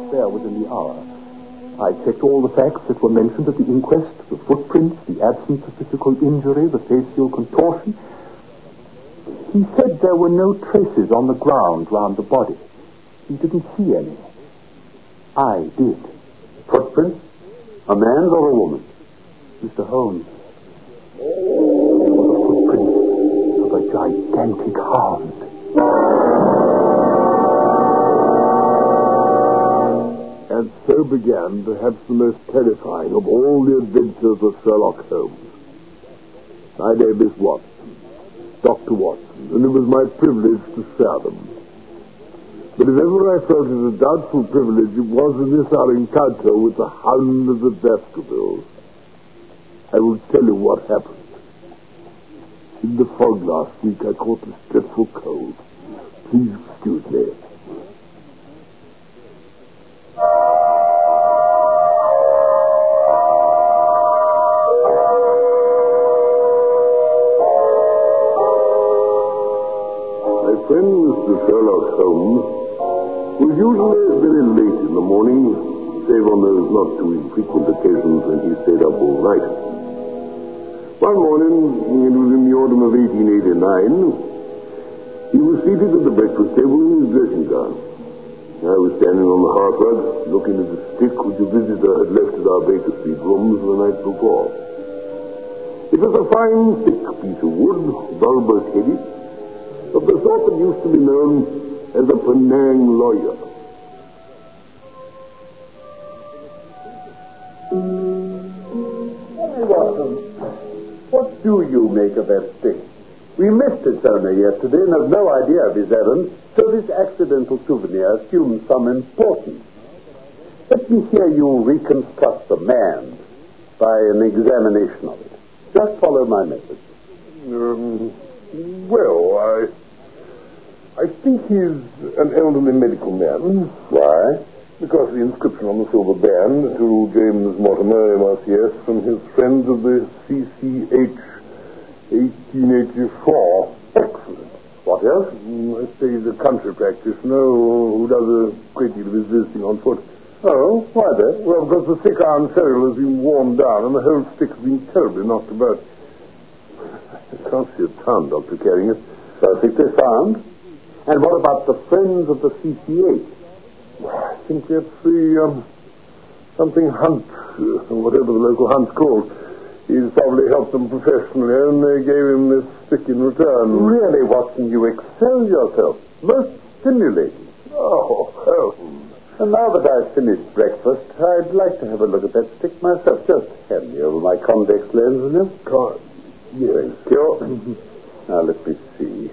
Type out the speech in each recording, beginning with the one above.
affair within the hour. I checked all the facts that were mentioned at the inquest, the footprints, the absence of physical injury, the facial contortion. He said there were no traces on the ground round the body. He didn't see any. I did. Footprints? A man's or a woman's? Mr. Holmes, it was a footprint of a gigantic hound. And so began perhaps the most terrifying of all the adventures of Sherlock Holmes. My name is Watson, Dr. Watson, and it was my privilege to share them. But if ever I felt it a doubtful privilege, it was in this our encounter with the Hound of the Baskervilles. I will tell you what happened. In the fog last week, I caught this dreadful cold. Please excuse me. My friend, Mr. Sherlock Holmes, was usually very late in the morning, save on those not too infrequent occasions when he stayed up all night. One morning, it was in the autumn of 1889, he was seated at the breakfast table in his dressing gown. I was standing on the hearthrug, looking at the stick which a visitor had left at our Baker Street rooms the night before. It was a fine, thick piece of wood, bulbous-headed, of the sort that used to be known as a Penang lawyer. Hey, Watson, what do you make of that stick? We missed its owner yesterday and have no idea of his errand, so this accidental souvenir assumes some importance. Let me hear you reconstruct the man by an examination of it. Just follow my method. Well, I think he's an elderly medical man. Why? Because of the inscription on the silver band to James Mortimer, MRCS, from his friends of the CCH 1884. Excellent. What else? I say he's a country practitioner who does a great deal of his visiting on foot. Oh, why that? Well, because the thick iron ferrule has been worn down and the whole stick has been terribly knocked about. I can't see a town doctor carrying it. Perfectly sound. And what about the friends of the CCH? I think that's the something hunt, whatever the local hunt's called. He's probably helped them professionally, and they gave him this stick in return. Really, Watson, you excel yourself. Most stimulating. Oh. And now that I've finished breakfast, I'd like to have a look at that stick myself. Just hand me over my convex lens, will you? Yes. Thank you. Now, let me see.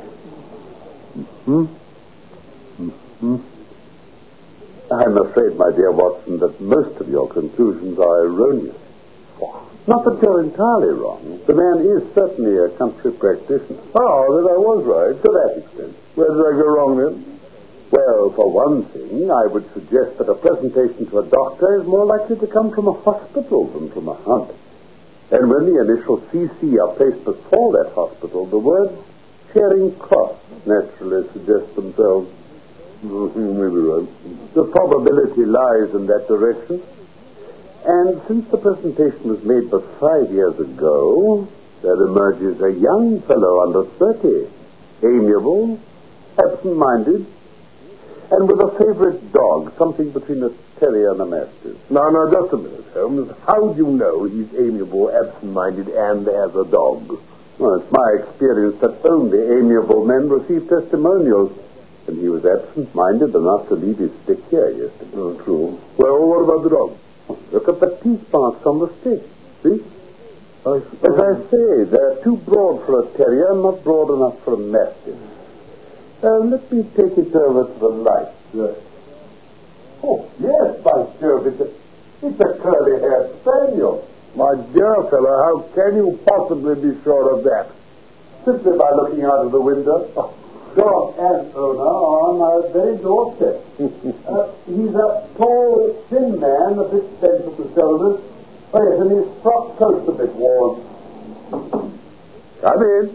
I'm afraid, my dear Watson, that most of your conclusions are erroneous. Not that you're entirely wrong. The man is certainly a country practitioner. Oh, then I was right. To that extent. Where did I go wrong, then? Well, for one thing, I would suggest that a presentation to a doctor is more likely to come from a hospital than from a hunt. And when the initials CC are placed before that hospital, the words Charing Cross naturally suggest themselves. You may be right. The probability lies in that direction. And since the presentation was made but 5 years ago, there emerges a young fellow under 30, amiable, absent-minded, and with a favorite dog, something between a terrier and a mastiff. Now, just a minute, Holmes. How do you know he's amiable, absent-minded, and has a dog? Well, it's my experience that only amiable men receive testimonials, and he was absent-minded enough to leave his stick here yesterday. Oh, true. Well, what about the dog? Look at the teeth marks on the stick. See? As I say, they're too broad for a terrier and not broad enough for a mastiff. Let me take it over to the light. Oh, yes, by Jove, it's a curly-haired spaniel. My dear fellow, how can you possibly be sure of that? Simply by looking out of the window. Dog and owner on our very doorstep. He's a tall, thin man, a bit bent at the shoulders. Oh, yes, and his frock coat's a bit worn. Come in.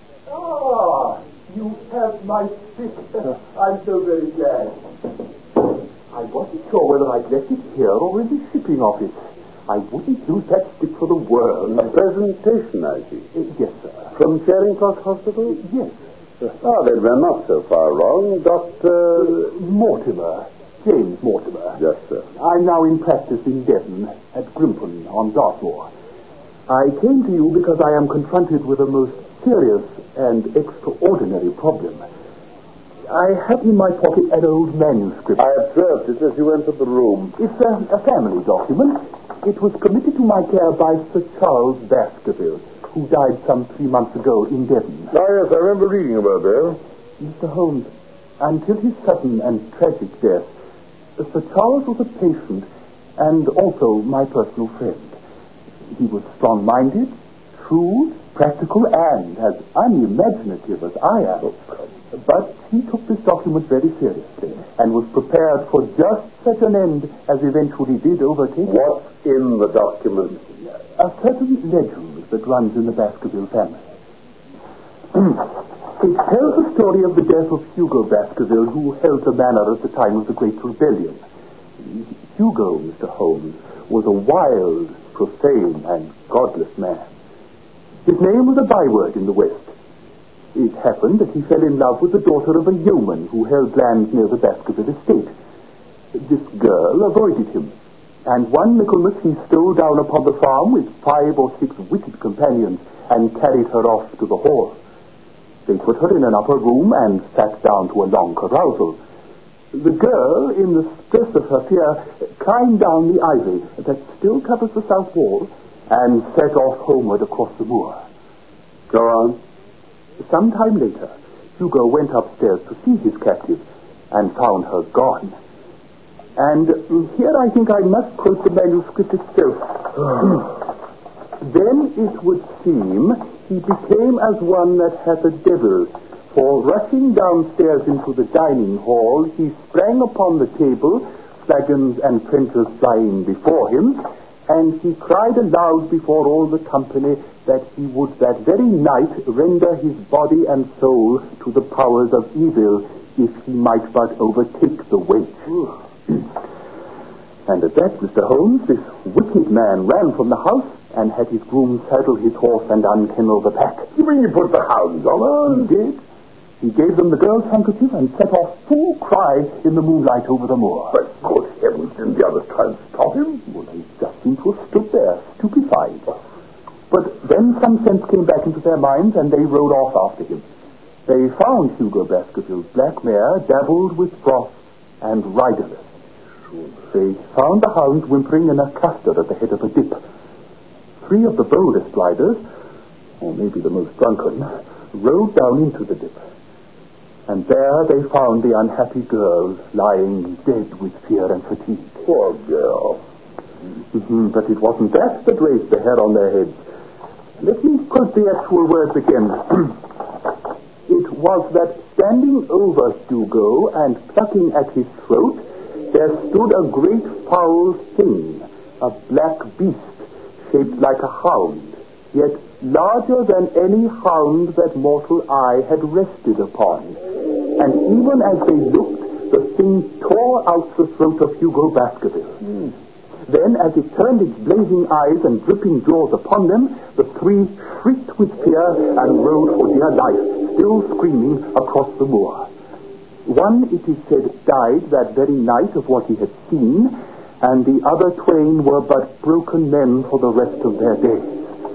Ah, you have my stick. I'm so very glad. I wasn't sure whether I'd left it here or in the shipping office. I wouldn't use that stick for the world. A presentation, I see. Yes, sir. From Charing Cross Hospital? Yes. Then we're not so far wrong. Dr. Mortimer. James Mortimer. Yes, sir. I'm now in practice in Devon, at Grimpen, on Dartmoor. I came to you because I am confronted with a most serious and extraordinary problem. I have in my pocket an old manuscript. I observed it as you entered the room. It's a family document. It was committed to my care by Sir Charles Baskerville, who died some 3 months ago in Devon. Ah, yes, I remember reading about that. Mr. Holmes, until his sudden and tragic death, Sir Charles was a patient and also my personal friend. He was strong-minded, shrewd, practical, and as unimaginative as I am. But he took this document very seriously and was prepared for just such an end as eventually did overtake it. What's in the document? A certain legend that runs in the Baskerville family. It tells the story of the death of Hugo Baskerville, who held the manor at the time of the Great Rebellion. Hugo, Mr. Holmes, was a wild, profane, and godless man. His name was a byword in the West. It happened that he fell in love with the daughter of a yeoman who held land near the Baskerville estate. This girl avoided him, and one Michaelmas he stole down upon the farm with 5 or 6 wicked companions and carried her off to the hall. They put her in an upper room and sat down to a long carousal. The girl, in the stress of her fear, climbed down the ivy that still covers the south wall and set off homeward across the moor. Go on. Some time later, Hugo went upstairs to see his captive and found her gone. And here I think I must quote the manuscript itself. Then it would seem he became as one that hath a devil, for rushing downstairs into the dining hall, he sprang upon the table, flagons and trenchers flying before him, and he cried aloud before all the company that he would that very night render his body and soul to the powers of evil, if he might but overtake the wench. And at that, Mr. Holmes, this wicked man ran from the house and had his groom saddle his horse and unkennel the pack. You mean you put the hounds on her? He did. He gave them the girl's handkerchief and set off full cry in the moonlight over the moor. But good heavens, didn't the others try and stop him? Well, they just seemed to have stood there, stupefied. But then some sense came back into their minds, and they rode off after him. They found Hugo Baskerville's black mare dabbled with froth and riderless. They found the hounds whimpering in a cluster at the head of a dip. 3 of the boldest riders, or maybe the most drunken, rode down into the dip. And there they found the unhappy girl lying dead with fear and fatigue. Poor girl. But it wasn't that raised the hair on their heads. Let me quote the actual words again. It was that standing over Hugo and plucking at his throat, there stood a great foul thing, a black beast, shaped like a hound, yet larger than any hound that mortal eye had rested upon. And even as they looked, the thing tore out the throat of Hugo Baskerville. Then, as it turned its blazing eyes and dripping jaws upon them, the 3 shrieked with fear and rode for dear life, still screaming, across the moor. One, it is said, died that very night of what he had seen, and the other twain were but broken men for the rest of their days.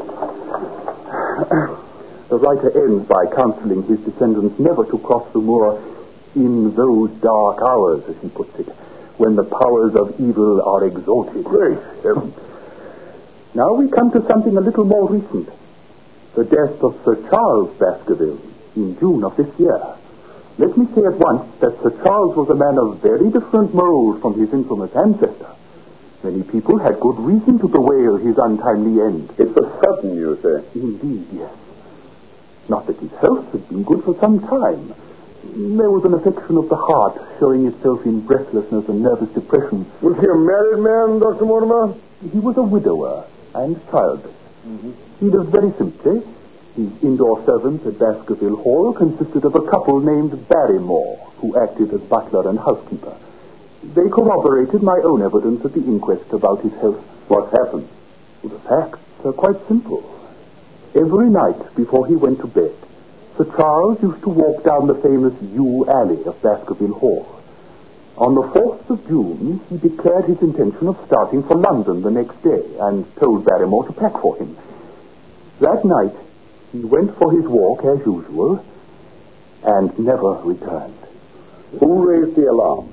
The writer ends by counseling his descendants never to cross the moor in those dark hours, as he puts it, when the powers of evil are exalted. Great heavens. Now we come to something a little more recent. The death of Sir Charles Baskerville in June of this year. Let me say at once that Sir Charles was a man of very different mold from his infamous ancestor. Many people had good reason to bewail his untimely end. It was sudden, you say? Indeed, yes. Not that his health had been good for some time. There was an affection of the heart showing itself in breathlessness and nervous depression. Was he a married man, Dr. Mortimer? He was a widower and childless. He lived very simply. His indoor servants at Baskerville Hall consisted of a couple named Barrymore, who acted as butler and housekeeper. They corroborated my own evidence at the inquest about his health. What happened? Well, the facts are quite simple. Every night before he went to bed, Sir Charles used to walk down the famous Yew Alley of Baskerville Hall. On the 4th of June, he declared his intention of starting for London the next day and told Barrymore to pack for him. That night, he went for his walk as usual and never returned. Who raised the alarm?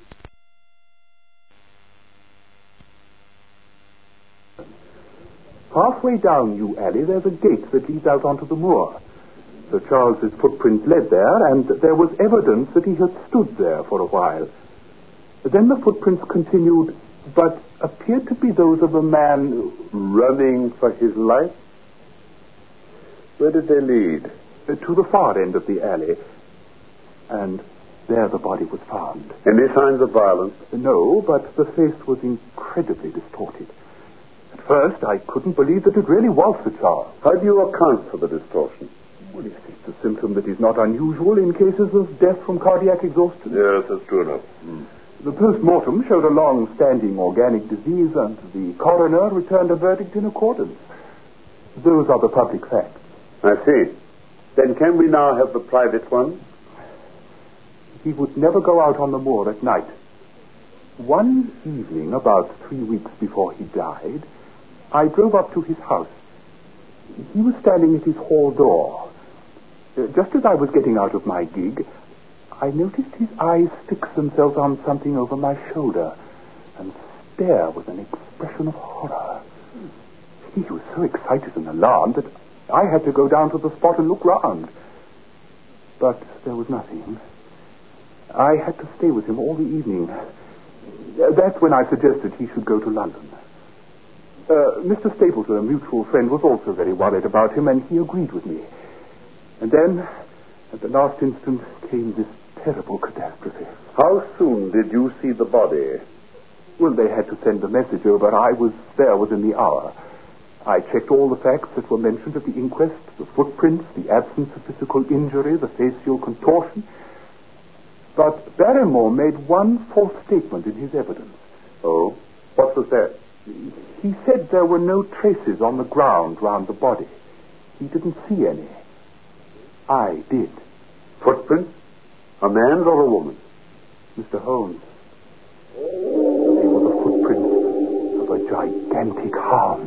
Halfway down Yew Alley, there's a gate that leads out onto the moor. Sir Charles's footprints led there, and there was evidence that he had stood there for a while. Then the footprints continued, but appeared to be those of a man running for his life? Where did they lead? To the far end of the alley. And there the body was found. Any signs of violence? No, but the face was incredibly distorted. At first, I couldn't believe that it really was Sir Charles. How do you account for the distortion? Well, it's a symptom that is not unusual in cases of death from cardiac exhaustion. Yes, that's true enough. The post-mortem showed a long-standing organic disease, and the coroner returned a verdict in accordance. Those are the public facts. I see. Then can we now have the private one? He would never go out on the moor at night. One evening, about 3 weeks before he died, I drove up to his house. He was standing at his hall door. Just as I was getting out of my gig, I noticed his eyes fix themselves on something over my shoulder and stare with an expression of horror. He was so excited and alarmed that I had to go down to the spot and look round. But there was nothing. I had to stay with him all the evening. That's when I suggested he should go to London. Mr. Stapleton, a mutual friend, was also very worried about him, and he agreed with me. And then, at the last instant, came this terrible catastrophe. How soon did you see the body? Well, they had to send the message over. I was there within the hour. I checked all the facts that were mentioned at the inquest, the footprints, the absence of physical injury, the facial contortion. But Barrymore made one false statement in his evidence. Oh? What was that? He said there were no traces on the ground round the body. He didn't see any. I did. Footprints? A man's or a woman's? Mr. Holmes, they were the footprints of a gigantic hound.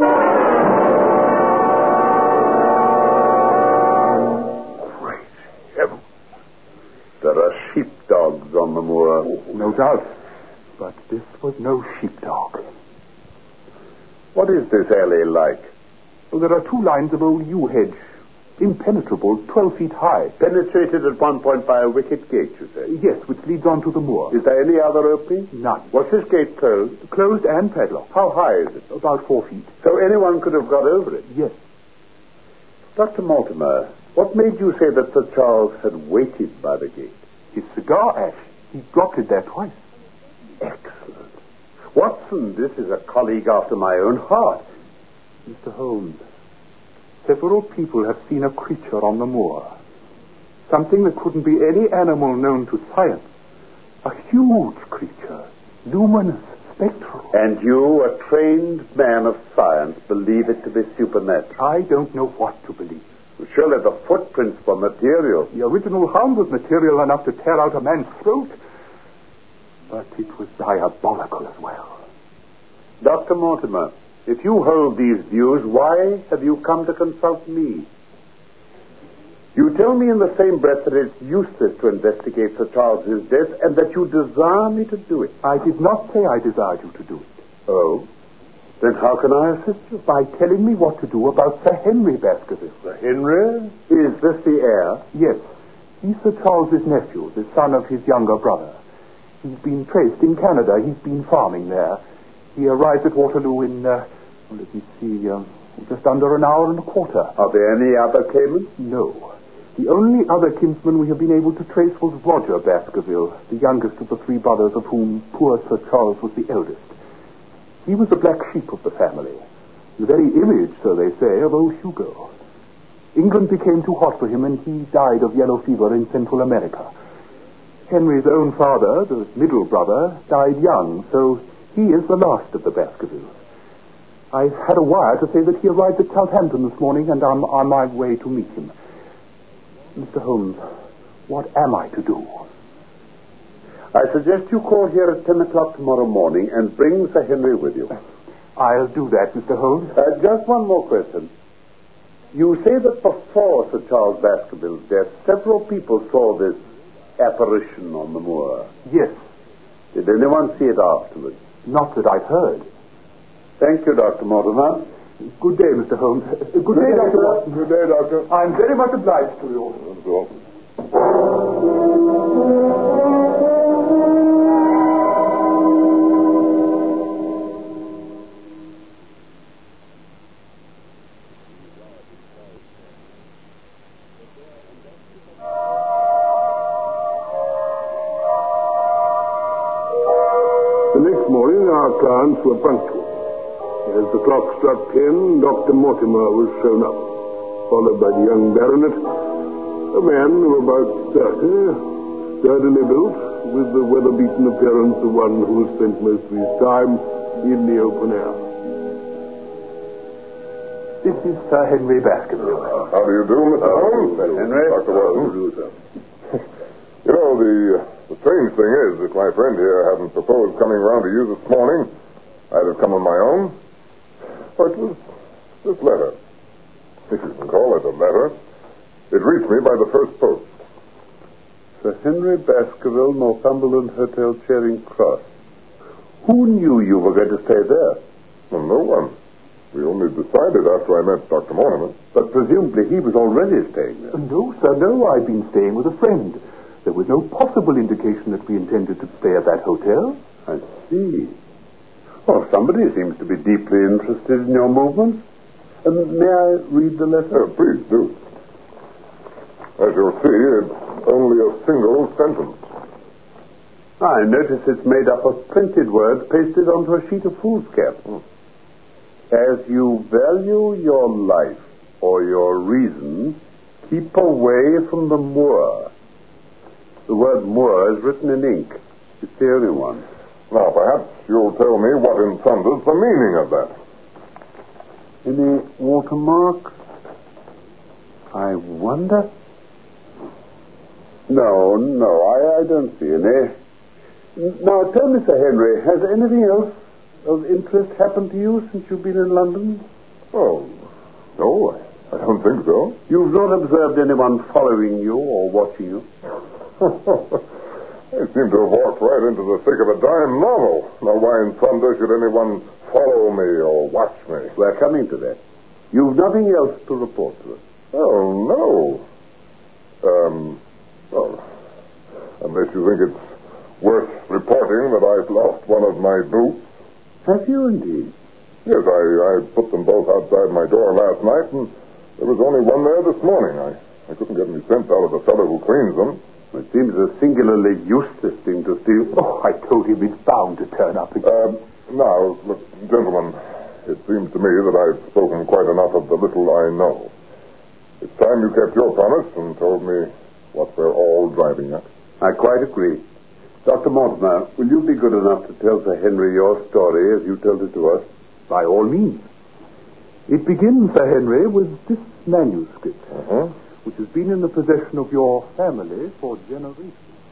Great heavens. There are sheepdogs on the moor. No doubt. But this was no sheepdog. What is this alley like? Well, there are 2 lines of old yew hedge, impenetrable, 12 feet high. Penetrated at one point by a wicket gate, you say? Yes, which leads on to the moor. Is there any other opening? None. Was this gate closed? Closed and padlocked. How high is it? About 4 feet. So anyone could have got over it? Yes. Dr. Mortimer, what made you say that Sir Charles had waited by the gate? His cigar ash. He dropped it there twice. Excellent. Watson, this is a colleague after my own heart. Mr. Holmes, several people have seen a creature on the moor. Something that couldn't be any animal known to science. A huge creature. Luminous, spectral. And you, a trained man of science, believe it to be supernatural? I don't know what to believe. Surely the footprints were material. The original hound was material enough to tear out a man's throat. But it was diabolical as well. Dr. Mortimer, if you hold these views, why have you come to consult me? You tell me in the same breath that it's useless to investigate Sir Charles's death and that you desire me to do it. I did not say I desired you to do it. Oh? Then how can I assist you? By telling me what to do about Sir Henry Baskerville. Sir Henry? Is this the heir? Yes. He's Sir Charles's nephew, the son of his younger brother. He's been traced in Canada. He's been farming there. He arrived at Waterloo in, just under an hour and a quarter. Are there any other Caymans? No. The only other kinsman we have been able to trace was Roger Baskerville, the youngest of the 3 brothers, of whom poor Sir Charles was the eldest. He was the black sheep of the family, the very image, so they say, of old Hugo. England became too hot for him, and he died of yellow fever in Central America. Henry's own father, the middle brother, died young, so he is the last of the Baskervilles. I had a wire to say that he arrived at Southampton this morning, and I'm on my way to meet him. Mr. Holmes, what am I to do? I suggest you call here at 10 o'clock tomorrow morning and bring Sir Henry with you. I'll do that, Mr. Holmes. Just one more question. You say that before Sir Charles Baskerville's death, several people saw this apparition on the moor. Yes. Did anyone see it afterwards? Not that I've heard. Thank you, Dr. Mortimer. Good day, Mr. Holmes. Good day, Dr. Watson. Good day, Doctor. I'm very much obliged to you. The next morning, our clients were punctual. As the clock struck 10, Dr. Mortimer was shown up, followed by the young baronet, a man of about 30, sturdily built, with the weather-beaten appearance of one who has spent most of his time in the open air. This is Sir Henry Baskerville. How do you do, Mr. Holmes? Henry. Dr. Watson. You know, the strange thing is that my friend here hadn't proposed coming round to you this morning. I'd have come on my own. But this letter, if you can call it a letter, it reached me by the first post. Sir Henry Baskerville, Northumberland Hotel, Charing Cross. Who knew you were going to stay there? Well, no one. We only decided after I met Dr. Mortimer. But presumably he was already staying there. No, sir, no. I've been staying with a friend. There was no possible indication that we intended to stay at that hotel. I see. Well, somebody seems to be deeply interested in your movements. May I read the letter? Please do. As you'll see, it's only a single sentence. I notice it's made up of printed words pasted onto a sheet of foolscap. As you value your life or your reason, keep away from the moor. The word moor is written in ink. It's the only one. Now, perhaps you'll tell me what in thunder's the meaning of that. Any watermarks? I wonder. No, I don't see any. Now, tell me, Sir Henry, has anything else of interest happened to you since you've been in London? Oh, no, I don't think so. You've not observed anyone following you or watching you? I seem to have walked right into the thick of a dime novel. Now, why in thunder should anyone follow me or watch me? We're coming to that. You've nothing else to report to us? Oh, no. Well, unless you think it's worth reporting that I've lost one of my boots. Have you indeed? Yes, I put them both outside my door last night, and there was only one there this morning. I couldn't get any sense out of the fellow who cleans them. It seems a singularly useless thing to steal. Oh, I told him it's bound to turn up again. Now, look, gentlemen, it seems to me that I've spoken quite enough of the little I know. It's time you kept your promise and told me what we're all driving at. I quite agree. Dr. Mortimer, will you be good enough to tell Sir Henry your story as you told it to us? By all means. It begins, Sir Henry, with this manuscript, which has been in the possession of your family for generations.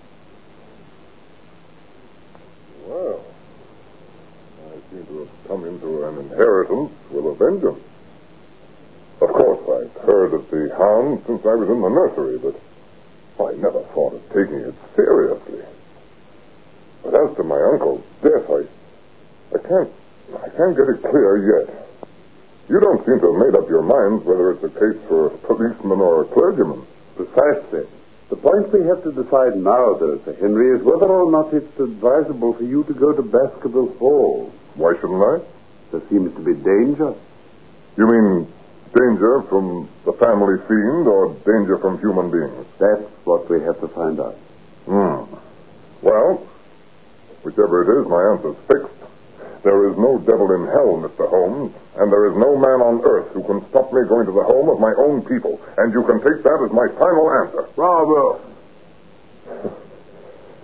Well, I seem to have come into an inheritance with a vengeance. Of course, I've heard of the hound since I was in the nursery, but I never thought of taking it seriously. But as to my uncle's death, I can't get it clear yet. You don't seem to have made up your minds whether it's a case for a policeman or a clergyman. Precisely. The point we have to decide now, though, Sir Henry, is whether or not it's advisable for you to go to Baskerville Hall. Why shouldn't I? There seems to be danger. You mean danger from the family fiend or danger from human beings? That's what we have to find out. Well, whichever it is, my answer's fixed. There is no devil in hell, Mr. Holmes, and there is no man on earth who can stop me going to the home of my own people, and you can take that as my final answer. Bravo.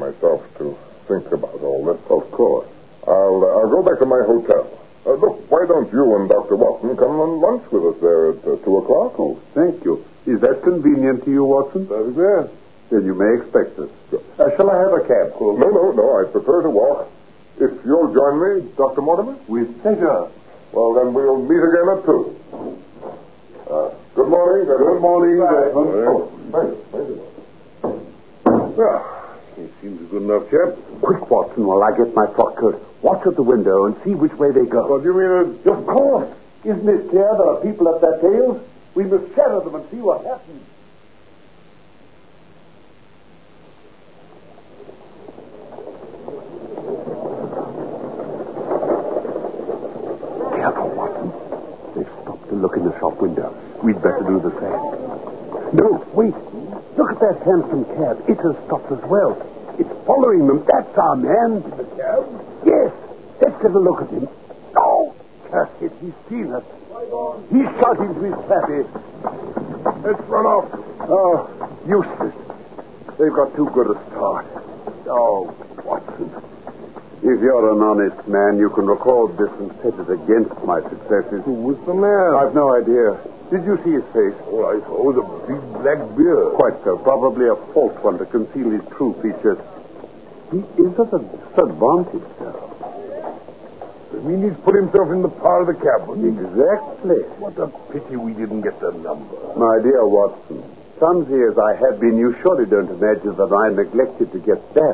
myself to think about all this. Of course. I'll go back to my hotel. Look, why don't you and Dr. Watson come on lunch with us there at 2 o'clock? Oh, thank you. Is that convenient to you, Watson? That is it. Then you may expect us. Shall I have a cab, Holmes? No. I prefer to walk. If you'll join me, Dr. Mortimer? With pleasure. Well, then we'll meet again at 2. Good morning. Good morning, Desmond. Oh, thank you. Well, he seems a good enough chap. Quick, Watson, while I get my frock coat. Watch at the window and see which way they go. What do you mean? Of course. Isn't it clear there are people at their tails? We must shadow them and see what happens. Careful, Watson. They've stopped to look in the shop window. We'd better do the same. No, wait. Look at that handsome cab. It has stopped as well. It's following them. That's our man. The cab? Yes. Let's get a look at him. Oh, curse it. He's seen us. He's shot into his cabby. Let's run off. Oh, useless. They've got too good a start. Oh, Watson. If you're an honest man, you can record this and set it against my successes. Who was the man? I've no idea. Did you see his face? Oh, I saw the big black beard. Quite so. Probably a false one to conceal his true features. He is at a disadvantage, sir. I mean, he's put himself in the part of the cab. Exactly. What a pity we didn't get the number. My dear Watson, clumsy as I have been, you surely don't imagine that I neglected to get that.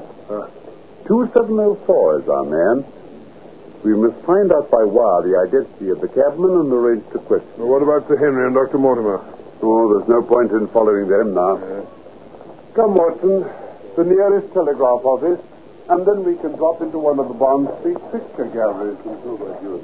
2704 is our man. We must find out by wire the identity of the cabman and arrange to question. Well, what about Sir Henry and Dr. Mortimer? Oh, there's no point in following them now. Come, Watson. The nearest telegraph office. And then we can drop into one of the Bond Street picture galleries and see what you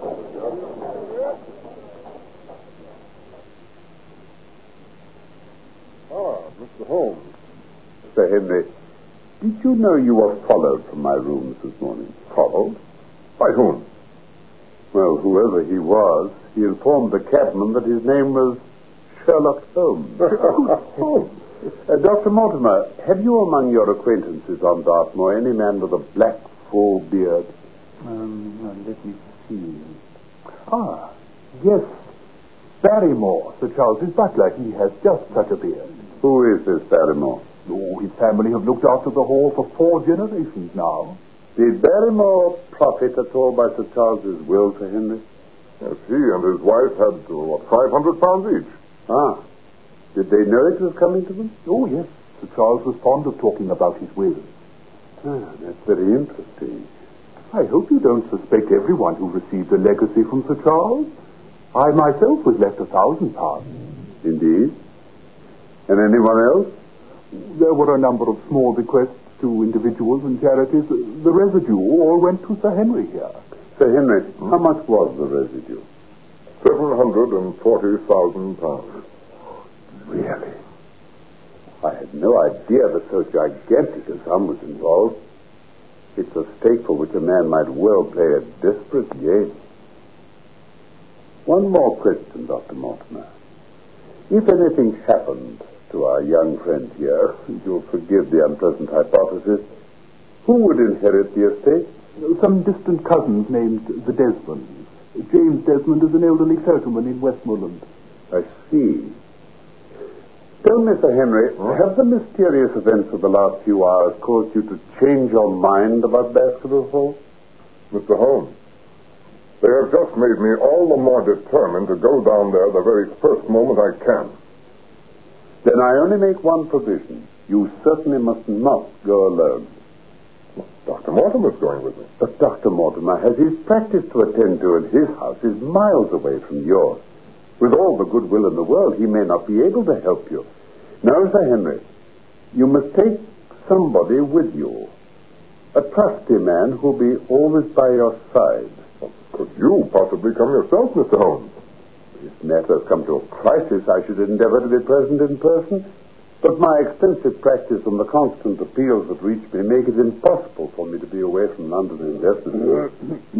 Mr. Holmes. Sir Henry, did you know you were followed from my rooms this morning? Followed? By whom? Well, whoever he was, he informed the cabman that his name was Sherlock Holmes. Holmes? Dr. Mortimer, have you among your acquaintances on Dartmoor any man with a black, full beard? Let me see. Yes. Barrymore, Sir Charles's butler. He has just such a beard. Who is this Barrymore? Oh, his family have looked after the hall for 4 generations now. Did Barrymore profit at all by Sir Charles's will to Henry? Yes, he and his wife had, £500 each. Did they know it was coming to them? Oh, yes. Sir Charles was fond of talking about his will. That's very interesting. I hope you don't suspect everyone who received a legacy from Sir Charles. I myself was left £1,000. Indeed. And anyone else? There were a number of small bequests to individuals and charities. The residue all went to Sir Henry here. Sir Henry, how much was the residue? £740,000. Really? I had no idea that so gigantic a sum was involved. It's a stake for which a man might well play a desperate game. One more question, Dr. Mortimer. If anything happened to our young friend here, you'll forgive the unpleasant hypothesis, who would inherit the estate? Some distant cousins named the Desmonds. James Desmond is an elderly clergyman in Westmoreland. I see. Tell me, Sir Henry, have the mysterious events of the last few hours caused you to change your mind about Baskerville Hall? Mr. Holmes, they have just made me all the more determined to go down there the very first moment I can. Then I only make one provision. You certainly must not go alone. Dr. Mortimer's going with me. But Dr. Mortimer has his practice to attend to, and his house is miles away from yours. With all the goodwill in the world, he may not be able to help you. Now, Sir Henry, you must take somebody with you. A trusty man who'll be always by your side. Could you possibly come yourself, Mr. Holmes? If matters come to a crisis, I should endeavor to be present in person. But my extensive practice and the constant appeals that reach me make it impossible for me to be away from London indefinitely.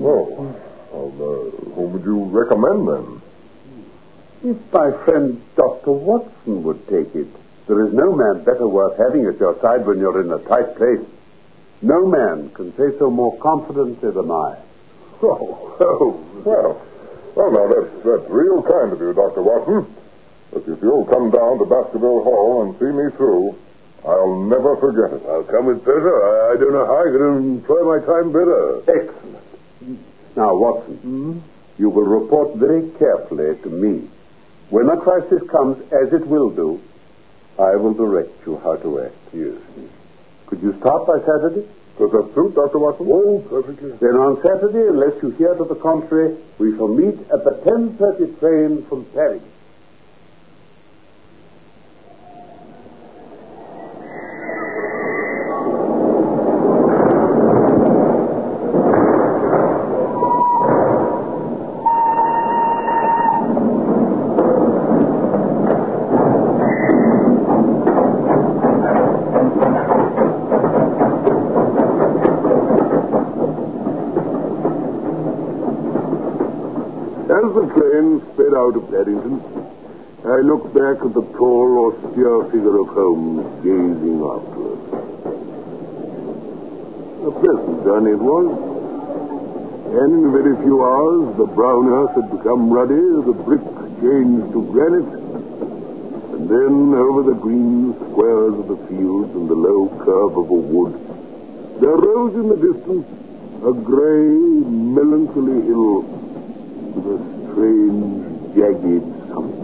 Whom would you recommend, then? If my friend Dr. Watson would take it. There is no man better worth having at your side when you're in a tight place. No man can say so more confidently than I. Well, now, that's real kind of you, Dr. Watson. But if you'll come down to Baskerville Hall and see me through, I'll never forget it. I'll come with pleasure. I don't know how I can employ my time better. Excellent. Now, Watson, you will report very carefully to me. When a crisis comes, as it will do, I will direct you how to act. Yes. Could you start by Saturday? Does that suit, Dr. Watson? Oh, perfectly. Then on Saturday, unless you hear to the contrary, we shall meet at the 10:30 train from Paris. As the train sped out of Paddington, I looked back at the tall, austere figure of Holmes gazing after us. A pleasant journey it was, and in a very few hours the brown earth had become ruddy, the brick changed to granite, and then over the green squares of the fields and the low curve of a wood there rose in the distance a grey, melancholy hill with a strange, jagged summit.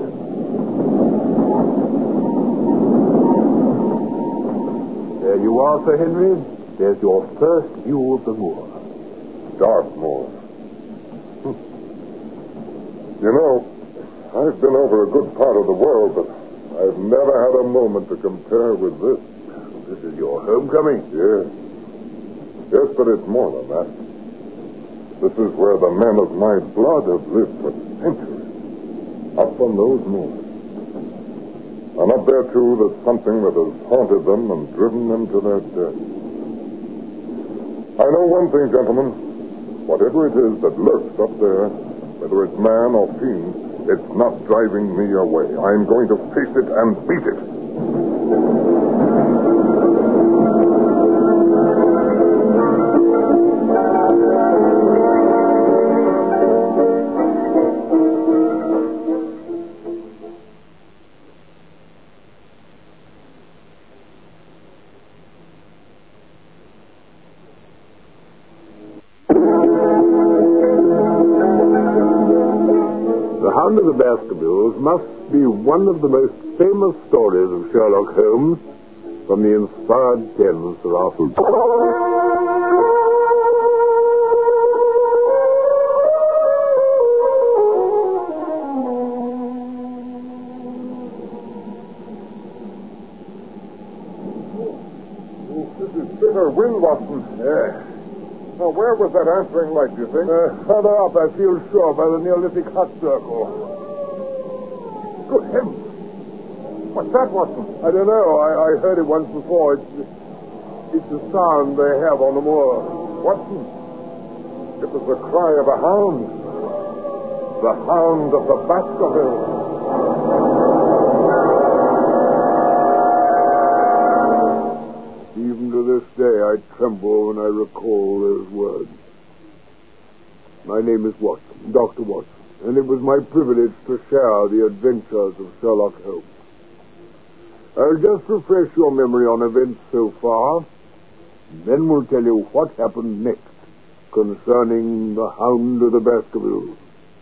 There you are, Sir Henry. There's your first view of the moor. Dartmoor. You know, I've been over a good part of the world, but I've never had a moment to compare with this. This is your homecoming? Yes. Yes, but it's more than that. This is where the men of my blood have lived for centuries. Up on those moors. And up there, too, there's something that has haunted them and driven them to their death. I know one thing, gentlemen. Whatever it is that lurks up there, whether it's man or fiend, it's not driving me away. I'm going to face it and beat it. The Hound of the Baskervilles must be one of the most famous stories of Sherlock Holmes from the inspired pen of Sir Arthur. This is bitter wind, Watson. Now, where was that answering light, do you think? Further up, I feel sure, by the Neolithic hut circle. Good heavens. What's that, Watson? I don't know. I heard it once before. It's the sound they have on the moor. Watson, it was the cry of a hound. The Hound of the Baskervilles. Even to this day, I tremble when I recall those words. My name is Watson, Dr. Watson, and it was my privilege to share the adventures of Sherlock Holmes. I'll just refresh your memory on events so far, and then we'll tell you what happened next concerning the Hound of the Baskervilles.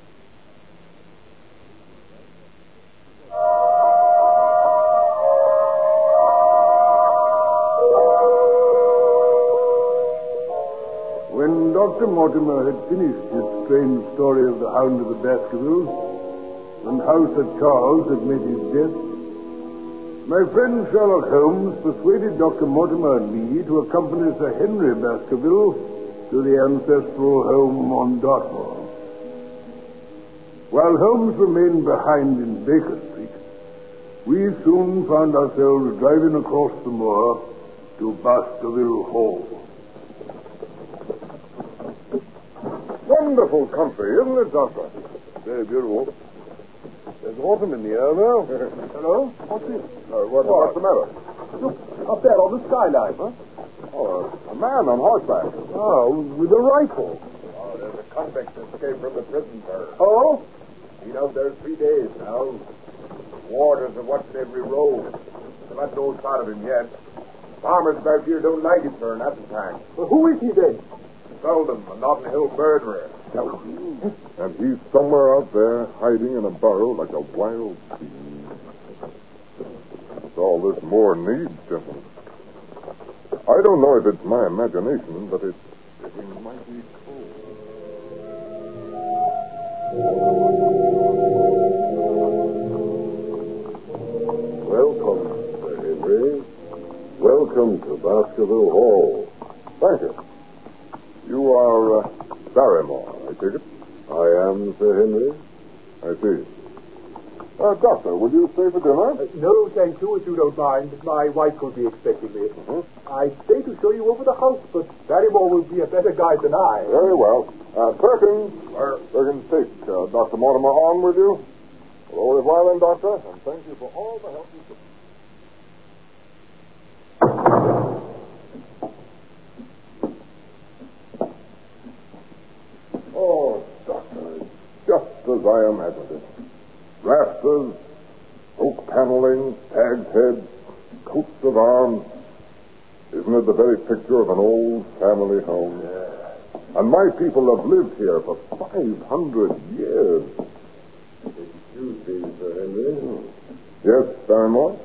When Dr. Mortimer had finished his strange story of the Hound of the Baskervilles, and how Sir Charles had met his death, my friend Sherlock Holmes persuaded Dr. Mortimer and me to accompany Sir Henry Baskerville to the ancestral home on Dartmoor. While Holmes remained behind in Baker Street, we soon found ourselves driving across the moor to Baskerville Hall. Wonderful country, isn't it, Doctor? Very beautiful. There's autumn in the air now. Hello? What's this? What's the matter? Look, up there on the skyline. Huh? Oh, a man on horseback. Oh, with a rifle. Oh, there's a convict escaped from the prison, sir. Oh? Been out there 3 days now. Warders have watched every road. They've had no sight of him yet. Farmers about here don't like it, sir, and that's a fact. Well, who is he then? Seldom, a Notting Hill murderer. And he's somewhere out there hiding in a burrow like a wild beast. That's all this moor needs, gentlemen. I don't know if it's my imagination, but it's getting mighty cold. Welcome, Sir Henry. Welcome to Baskerville Hall. Thank you. You are Barrymore, I take it? I am, Sir Henry. I see. Doctor, will you stay for dinner? No, thank you, if you don't mind. My wife will be expecting me. I'd stay to show you over the house, but Barrymore will be a better guide than I. Very well. Perkins, take Dr. Mortimer on with you. Well, au revoir then, Doctor, and thank you for all the help you took. Oh, Doctor, just as I imagined it. Rafters, oak paneling, tagged heads, coats of arms. Isn't it the very picture of an old family home? Yeah. And my people have lived here for 500 years. Excuse me, Sir Henry. Yes, Barrymore?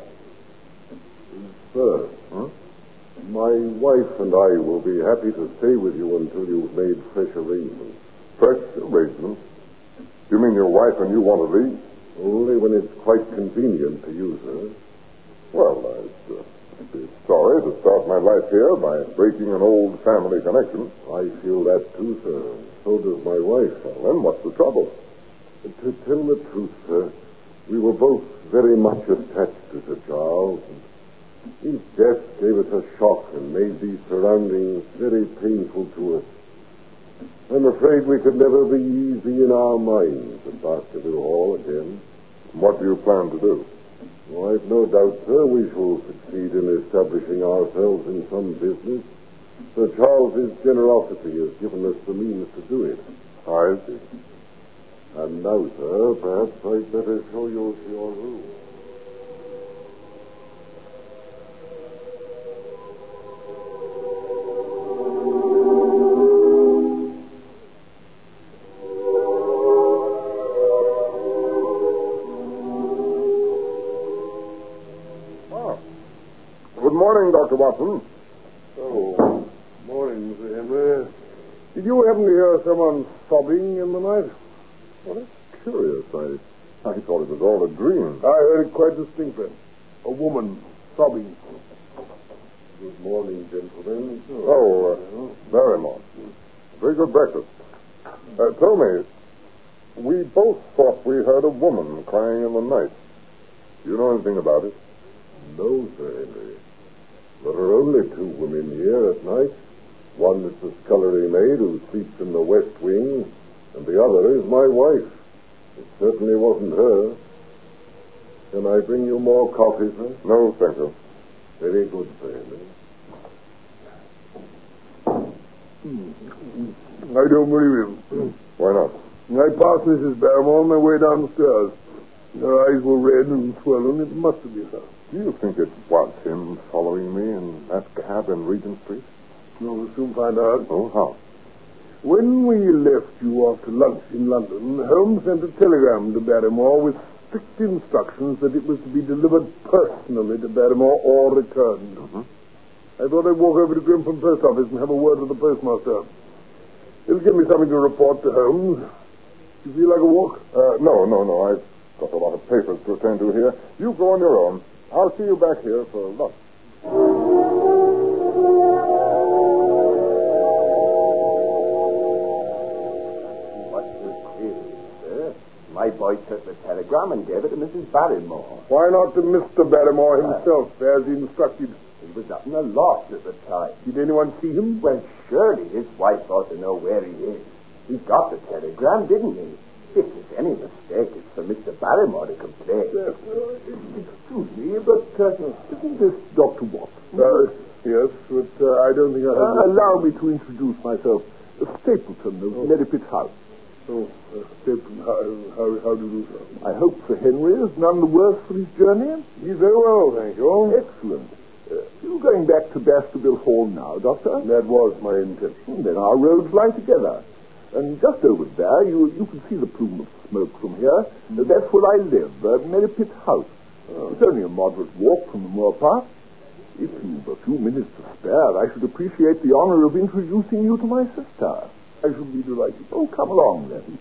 Sir, my wife and I will be happy to stay with you until you've made fresh arrangements. Fresh arrangements? You mean your wife and you want to leave? Only when it's quite convenient to you, sir. Well, I'd be sorry to start my life here by breaking an old family connection. I feel that too, sir. So does my wife. Well, then what's the trouble? To tell the truth, sir, we were both very much attached to Sir Charles. His death gave us a shock and made these surroundings very painful to us. I'm afraid we could never be easy in our minds at Baskerville Hall again. What do you plan to do? Well, I've no doubt, sir, we shall succeed in establishing ourselves in some business. Sir Charles's generosity has given us the means to do it. I see. And now, sir, perhaps I'd better show you to your room. Good morning, Dr. Watson. Oh, morning, Mr. Henry. Did you happen to hear someone sobbing in the night? Well, that's curious. I thought it was all a dream. I heard it quite distinctly. A woman sobbing. Good morning, gentlemen. Barrymore. Very good breakfast. Tell me, we both thought we heard a woman crying in the night. Do you know anything about it? No, Sir Henry. There are only two women here at night. One is the scullery maid who sleeps in the west wing, and the other is my wife. It certainly wasn't her. Can I bring you more coffee, sir? No, thank you. Very good, Sir Henry. I don't believe him. Why not? I passed Mrs. Barrymore on my way downstairs. Her eyes were red and swollen. It must have been her. Do you think it was him following me in that cab in Regent Street? We'll soon find out. Oh, how? When we left you after lunch in London, Holmes sent a telegram to Barrymore with strict instructions that it was to be delivered personally to Barrymore or returned. I thought I'd walk over to Grimpen Post Office and have a word with the postmaster. It'll give me something to report to Holmes. You feel like a walk? No. I've got a lot of papers to attend to here. You go on your own. I'll see you back here for lunch. What's the query, sir? My boy took the telegram and gave it to Mrs. Barrymore. Why not to Mr. Barrymore himself, as instructed? He was up in the loft at the time. Did anyone see him? Well, surely his wife ought to know where he is. He got the telegram, didn't he? If there's any mistake, it's for Mr. Barrymore to complain. Excuse me, but isn't this Dr. Watson? Yes, but I I don't think I have... allow me to introduce myself. Stapleton of Merripit House. Stapleton, how do you do, sir? I hope Sir Henry is none the worse for his journey. He's very well, thank you. Excellent. You going back to Baskerville Hall now, Doctor? That was my intention. Then our roads lie together. And just over there, you can see the plume of smoke from here. That's where I live, Merripit House. It's only a moderate walk from the moor path. If you've a few minutes to spare, I should appreciate the honor of introducing you to my sister. I should be delighted. Oh, come along, then.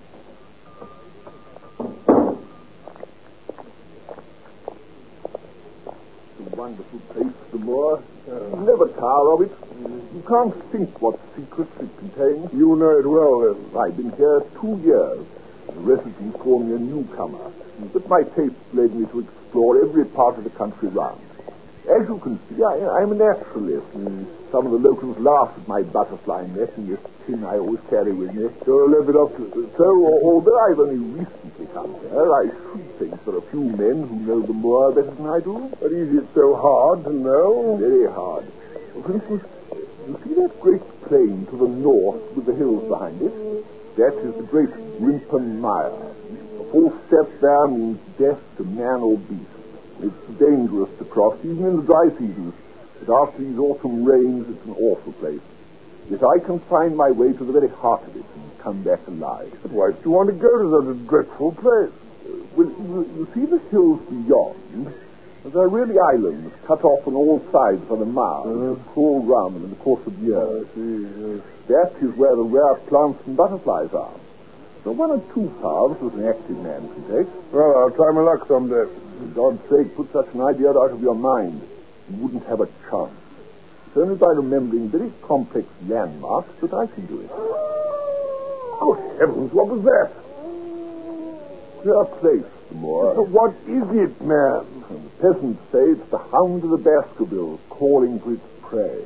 It's a wonderful place, the moor. Never tire of it. You can't think what secrets it contains. You know it well, then. I've been here 2 years. The residents call me a newcomer, but my taste led me to explore every part of the country round. As you can see, I'm a naturalist, and some of the locals laugh at my butterfly net and this tin I always carry with me. So live it up to it. So, although I've only recently come here, I should think there are a few men who know the moor better than I do. But is it so hard to know? Very hard. For instance, you see that great plain to the north with the hills behind it? That is the great Grimpen Mire. A false step there means death to man or beast. It's dangerous to cross, even in the dry seasons. But after these autumn rains, it's an awful place. Yet I can find my way to the very heart of it and come back alive. But why do you want to go to such a dreadful place? Well, you see the hills beyond? There are really islands cut off on all sides by the mire, that crawl round them in the course of years. I see, yes. That is where the rare plants and butterflies are. So 1 or 2 paths that an active man can take. Well, I'll try my luck someday. For God's sake, put such an idea out of your mind. You wouldn't have a chance. It's only by remembering very complex landmarks that I can do it. Good heavens, what was that? Queer place, the moor. So what is it, man? And the peasants say it's the hound of the Baskervilles calling for its prey.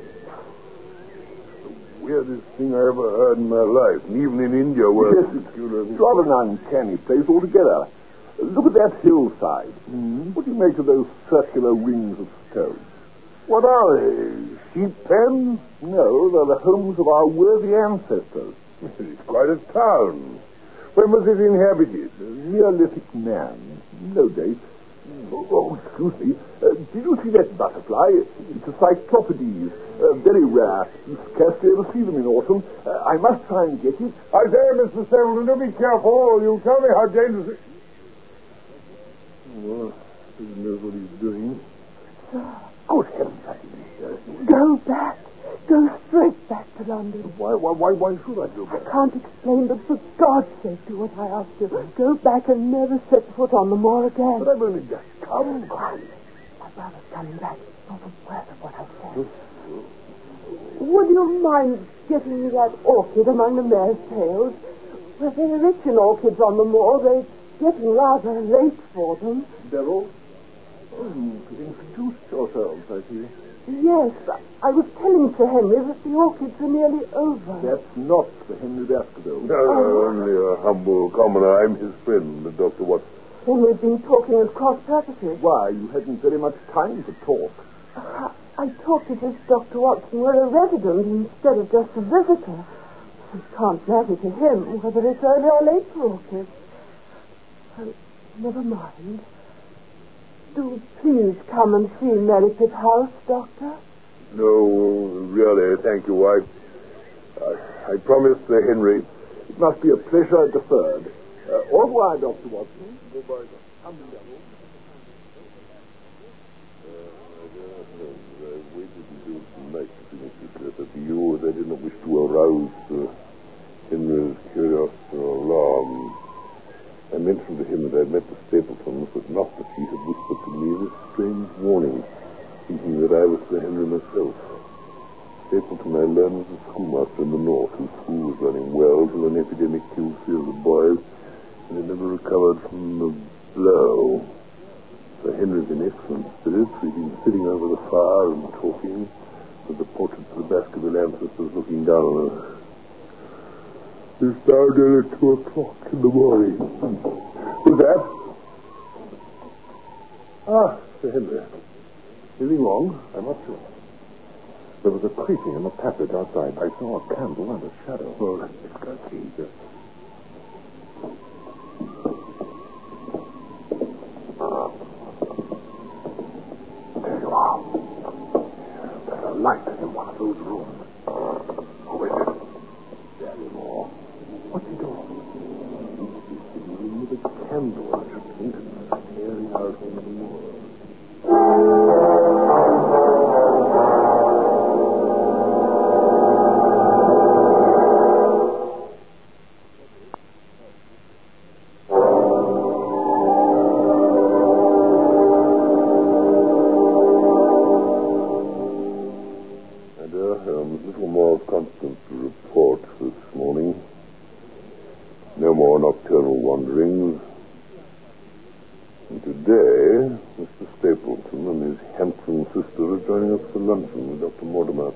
The weirdest thing I ever heard in my life, and even in India where... Yes, it's rather an uncanny place altogether. Look at that hillside. What do you make of those circular rings of stone? What are they? Sheep pens? No, they're the homes of our worthy ancestors. It's quite a town. When was it inhabited? A Neolithic man. No date. Oh, excuse me. Did you see that butterfly? It's a Cyclopides. Very rare. You scarcely ever see them in autumn. I must try and get it. I say, Mr. Stapleton, do be careful. You'll tell me how dangerous it... Well, he knows what he's doing. Good heavens, I didn't. Go back. Go straight back to London. Why should I go back? I can't explain, but for God's sake, do what I ask you. Go back and never set foot on the moor again. But I've only just come. Quiet. My brother's coming back. Not a word of what I said. Would you mind getting me that orchid among the mare's tails? We're very rich in orchids on the moor. They're getting rather late for them. Beryl? You've introduced yourselves, I see. Yes, I was telling Sir Henry that the orchids are nearly over. That's not Sir Henry Baskerville. No, only a humble commoner. I'm his friend, Dr. Watson. Then we've been talking at cross purposes. Why, you hadn't very much time to talk. I talked as if Dr. Watson were a resident instead of just a visitor. We can't matter to him whether it's early or late for orchids. Never mind. Do please come and see Merripit House, Doctor. No, really, thank you, wife. I promised Sir Henry. It must be a pleasure deferred. Au revoir, Dr. Watson. Goodbye, Doctor. Come down. I waited until tonight to finish this letter to you, as I did not wish to arouse Henry's curiosity or alarm. I mentioned to him that I had met the Stapletons, but not that he had whispered to me this strange warning, thinking that I was Sir Henry myself. Stapleton, I learned, was a schoolmaster in the north, whose school was running well till an epidemic killed 3 of the boys, and had never recovered from the blow. Sir Henry's in excellent spirits. We've been sitting over the fire and talking, with the portraits of the Baskerville ancestors looking down on us. It's now nearly 2 o'clock in the morning. Who's that? Sir Henry. Anything wrong? I'm not sure. There was a creaking in the passage outside. I saw a candle and a shadow. Oh, let's go see. Yes. There you are. There's a light in one of those rooms. Who is it? Barrymore. What's he doing? With a candle, I should think, staring out on the moor. Little more of Constance to report this morning. No more nocturnal wanderings. And today, Mr. Stapleton and his handsome sister are joining us for luncheon with Dr. Mortimer.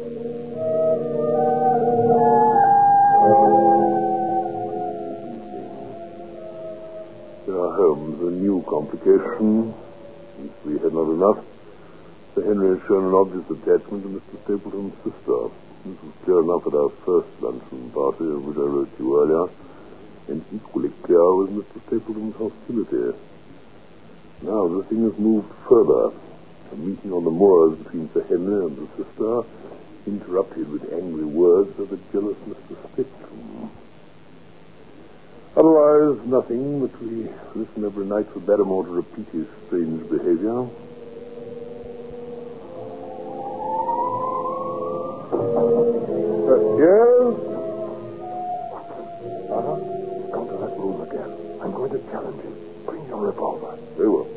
Holmes, a new complication. Since we had not enough, Sir Henry has shown an obvious attachment to Mr. Stapleton's sister. This was clear enough at our first luncheon party, of which I wrote to you earlier, and equally clear was Mr. Stapleton's hostility. Now the thing has moved further. A meeting on the moors between Sir Henry and the sister, interrupted with angry words of the jealous Mr. Stapleton. Otherwise, nothing, but we listen every night for Barrymore to repeat his strange behavior. Yes? Come to that room again. I'm going to challenge him. Bring your revolver. Very well.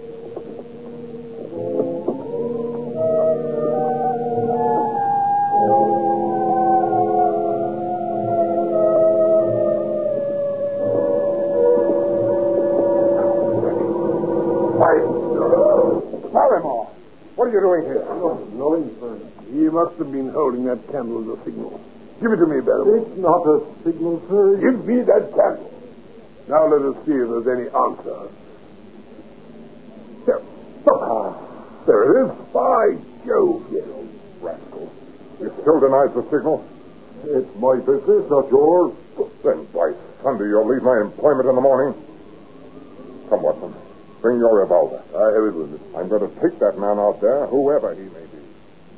Barrymore, what are you doing here? Nothing, sir. He must have been holding that candle as a signal. Give it to me, Barrymore. It's not a signal, sir. Give me that candle. Now let us see if there's any answer. There. There it is. By Jove, you rascal. You still denies the signal? It's my business, not yours. Then, by thunder, you'll leave my employment in the morning. Come, Watson. Bring your revolver. I have it with me. I'm going to take that man out there, whoever he may be.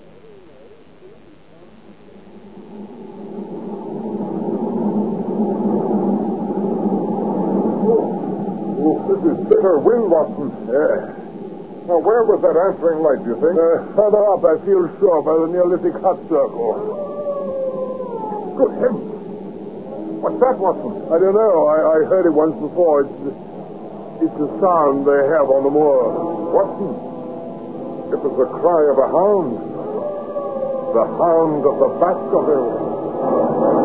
This is bitter wind, Watson. Now, where was that answering light, do you think? Further up, I feel sure, by the Neolithic hut circle. Good heavens. What's that, Watson? I don't know. I heard it once before. It's a sound they have on the moor. Watson, it was the cry of a hound. The hound of the Baskerville.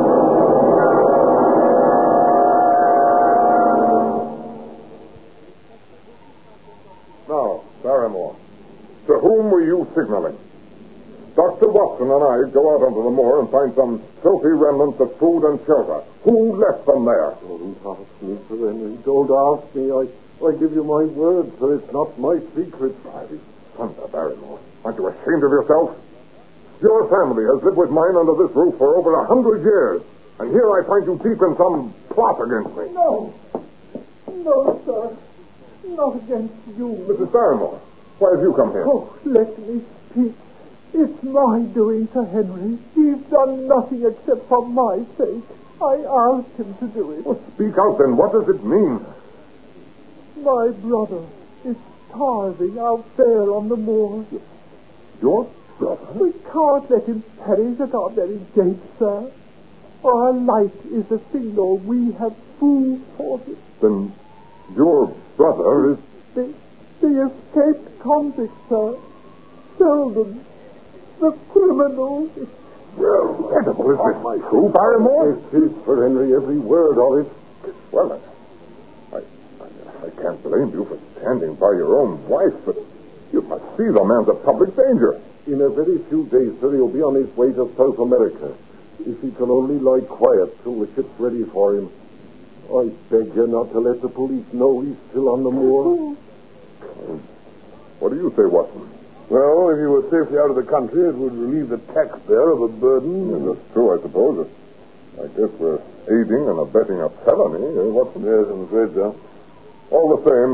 Now, Barrymore, to whom were you signaling? Dr. Watson and I go out onto the moor and find some filthy remnants of food and shelter. Who left them there? Don't ask me, Sir Henry. Don't ask me. I give you my word, sir. It's not my secret. By thunder, Barrymore. Aren't you ashamed of yourself? Your family has lived with mine under this roof for over 100 years. And here I find you deep in some plot against me. No. No, sir. Not against you. Mrs. Barrymore, why have you come here? Oh, let me speak. It's my doing, Sir Henry. He's done nothing except for my sake. I asked him to do it. Well, speak out then. What does it mean? My brother is starving out there on the moor. Your brother? We can't let him perish at our very gate, sir. Our light is a signal we have food for him. Then your brother is... The escaped convict, sir. Sheldon. The criminal. Incredible. Is this true, Barrymore? It is, Sir Henry, every word of it. Well, then, I can't blame you for standing by your own wife, but you must see the man's a public danger. In a very few days, sir, he'll be on his way to South America. If he can only lie quiet till the ship's ready for him. I beg you not to let the police know he's still on the moor. What do you say, Watson? Well, if you were safely out of the country, it would relieve the taxpayer of a burden. Yeah, that's true, I suppose. I guess we're aiding and abetting a felony, Watson? Yes, I'm afraid so. All the same,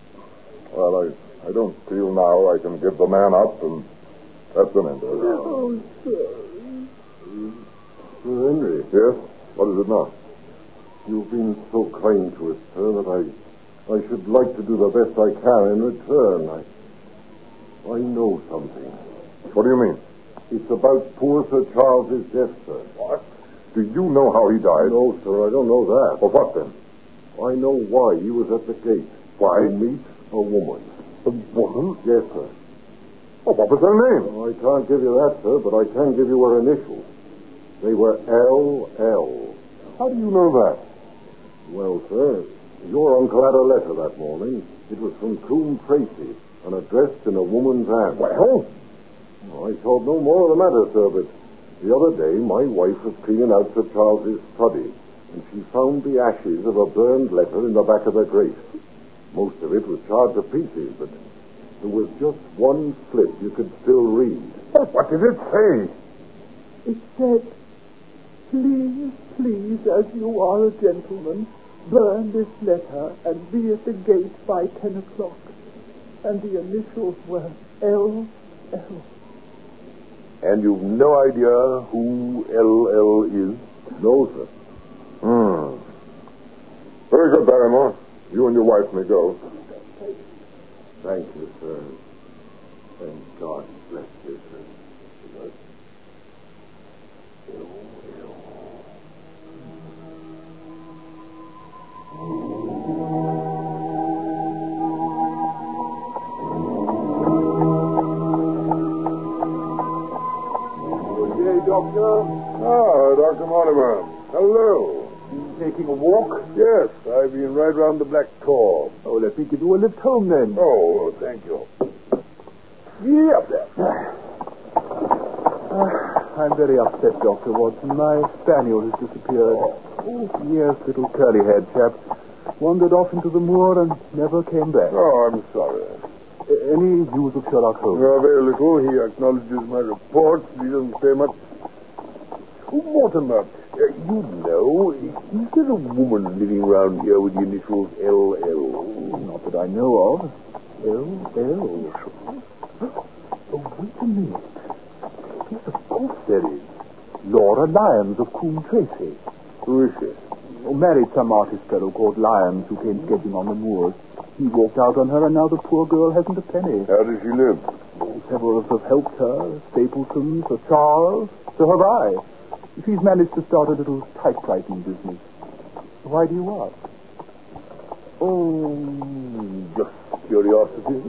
I don't feel now I can give the man up, and that's an end of it. Oh, sir. Sir Henry. Yes? What is it now? You've been so kind to us, sir, that I should like to do the best I can in return. I know something. What do you mean? It's about poor Sir Charles's death, sir. What? Do you know how he died? No, sir, I don't know that. Well, what then? I know why he was at the gate. Why? To meet a woman. A woman? Yes, sir. Oh, what was her name? I can't give you that, sir, but I can give you her initials. They were L.L. How do you know that? Well, sir, your uncle had a letter that morning. It was from Coombe Tracy and addressed in a woman's hand. Well? I thought no more of the matter, sir, but the other day my wife was cleaning out Sir Charles's study, and she found the ashes of a burned letter in the back of the grate. Most of it was charred to pieces, but there was just one slip you could still read. What did it say? It said, "Please, please, as you are a gentleman, burn this letter and be at the gate by 10 o'clock. And the initials were L.L. And you've no idea who L.L. is? No, sir. Very good, Barrymore. You and your wife may go. Thank you, sir. And God bless you, sir. Hey, Doctor. Ah, Dr. Mortimer. Hello. Taking a walk? Yes, I've been right round the Black Tor. Oh, let me give you a lift home, then. Oh, thank you. Yep. I'm very upset, Dr. Watson. My spaniel has disappeared. Yes, little curly-haired chap. Wandered off into the moor and never came back. Oh, I'm sorry. Any news of Sherlock Holmes? Very little. He acknowledges my reports. He doesn't say much. Oh, Mortimer, you know, is there a woman living around here with the initials L.L.? Not that I know of. L.L. Oh, wait a minute. Yes, of course there is. Laura Lyons of Coombe Tracy. Who is she? Married some artist fellow called Lyons who came sketching on the moors. He walked out on her, and now the poor girl hasn't a penny. How does she live? Several of us have helped her. Stapleton, Sir Charles. So have I. She's managed to start a little typewriting business. Why do you ask? Oh, just curiosity.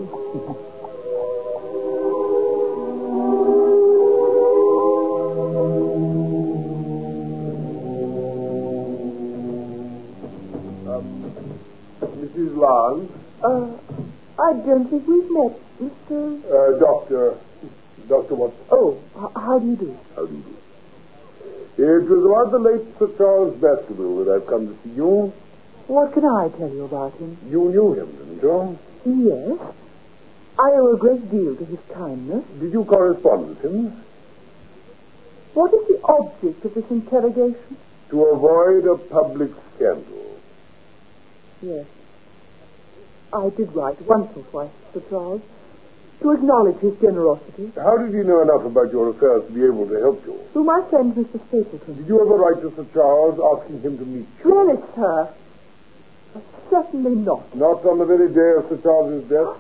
Mrs. Lyons? I don't think we've met, Mr. Dr. Watson. Oh, how do you do? How do you do? It was about the late Sir Charles Baskerville that I've come to see you. What can I tell you about him? You knew him, didn't you? Yes. I owe a great deal to his kindness. Did you correspond with him? What is the object of this interrogation? To avoid a public scandal. Yes. I did write once or twice, Sir Charles, to acknowledge his generosity. How did he know enough about your affairs to be able to help you? Through my friend, Mr. Stapleton. Did you ever write to Sir Charles asking him to meet you? Really, sir? Certainly not. Not on the very day of Sir Charles's death?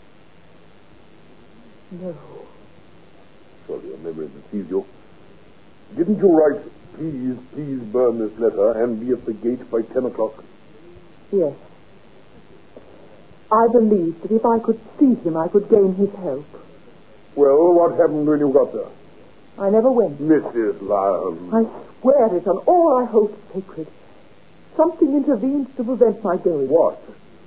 No. Surely your memory deceives you. Didn't you write, please burn this letter and be at the gate by 10 o'clock? Yes. I believed that if I could see him, I could gain his help. Well, what happened when you got there? I never went. Mrs. Lyons. I swear it on all I hold sacred. Something intervened to prevent my going. What?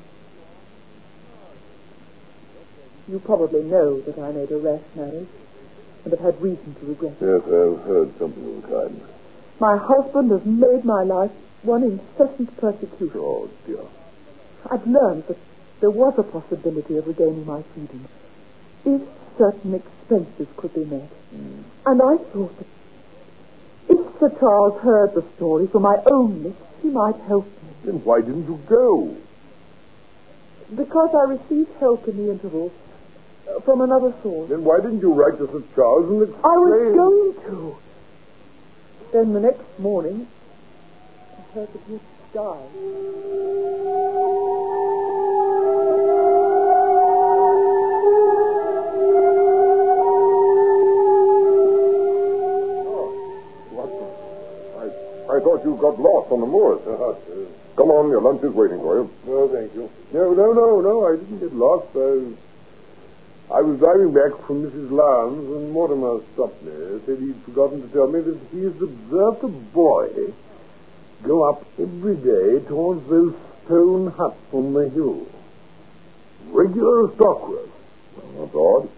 You probably know that I made a rash marriage and have had reason to regret it. Yes, I've heard something of the kind. My husband has made my life one incessant persecution. Oh, dear. I've learned that there was a possibility of regaining my freedom. if certain expenses could be met. And I thought that if Sir Charles heard the story from my own lips, he might help me. Then why didn't you go? Because I received help in the interval from another source. Then why didn't you write to Sir Charles and explain? I was going to. Then the next morning, I heard that he'd died. I thought you got lost on the moors. Come on, your lunch is waiting for you. No, thank you. No, I didn't get lost. I was driving back from Mrs. Lowndes and Mortimer stopped me. Said he'd forgotten to tell me that he has observed a boy go up every day towards those stone huts on the hill. Regular stockwork. That's odd.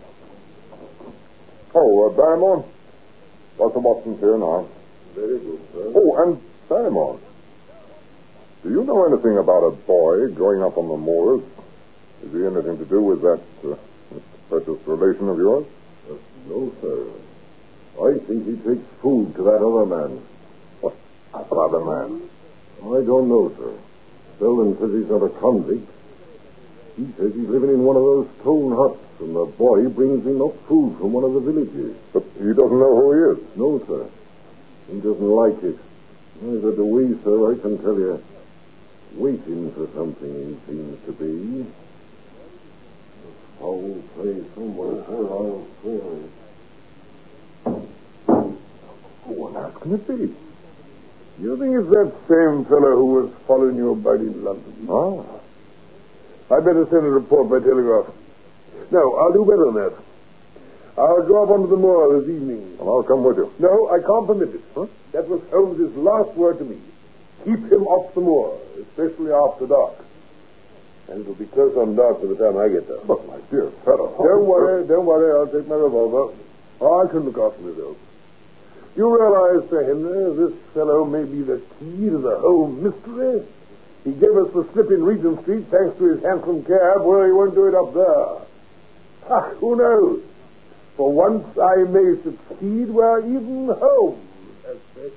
Oh, Barrymore. Dr. Watson's here now. Very good, sir. Oh, and Barrymore. Do you know anything about a boy growing up on the moors? Is he anything to do with that precious relation of yours? No, sir. I think he takes food to that other man. What other man? I don't know, sir. Selden says he's not a convict. He says he's living in one of those stone huts, and the boy brings him up food from one of the villages. But he doesn't know who he is. No, sir. He doesn't like it. Neither do we, sir, I can tell you. Waiting for something, he seems to be. A foul play somewhere, sir, I'll swear it. Who on earth can it be? You think it's that same fellow who was following you about in London? Ah. I'd better send a report by telegraph. No, I'll do better than that. I'll go up onto the moor this evening. Well, I'll come with you. No, I can't permit it. Huh? That was Holmes's last word to me. Keep him off the moor, especially after dark. And it'll be close on dark by the time I get there. But, my dear fellow... Don't worry. I'll take my revolver. I can look after myself. You realize, Sir Henry, this fellow may be the key to the whole mystery. He gave us the slip in Regent Street thanks to his handsome cab. Well, he won't do it up there. Who knows? For once I may succeed where even Holmes has failed.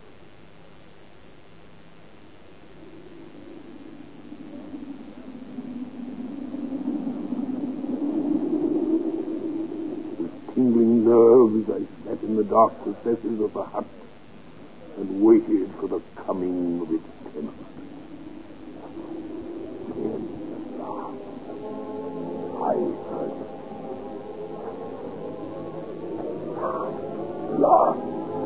With tingling nerves, I sat in the dark recesses of the hut and waited for the coming of its tenant. Then, I heard Last.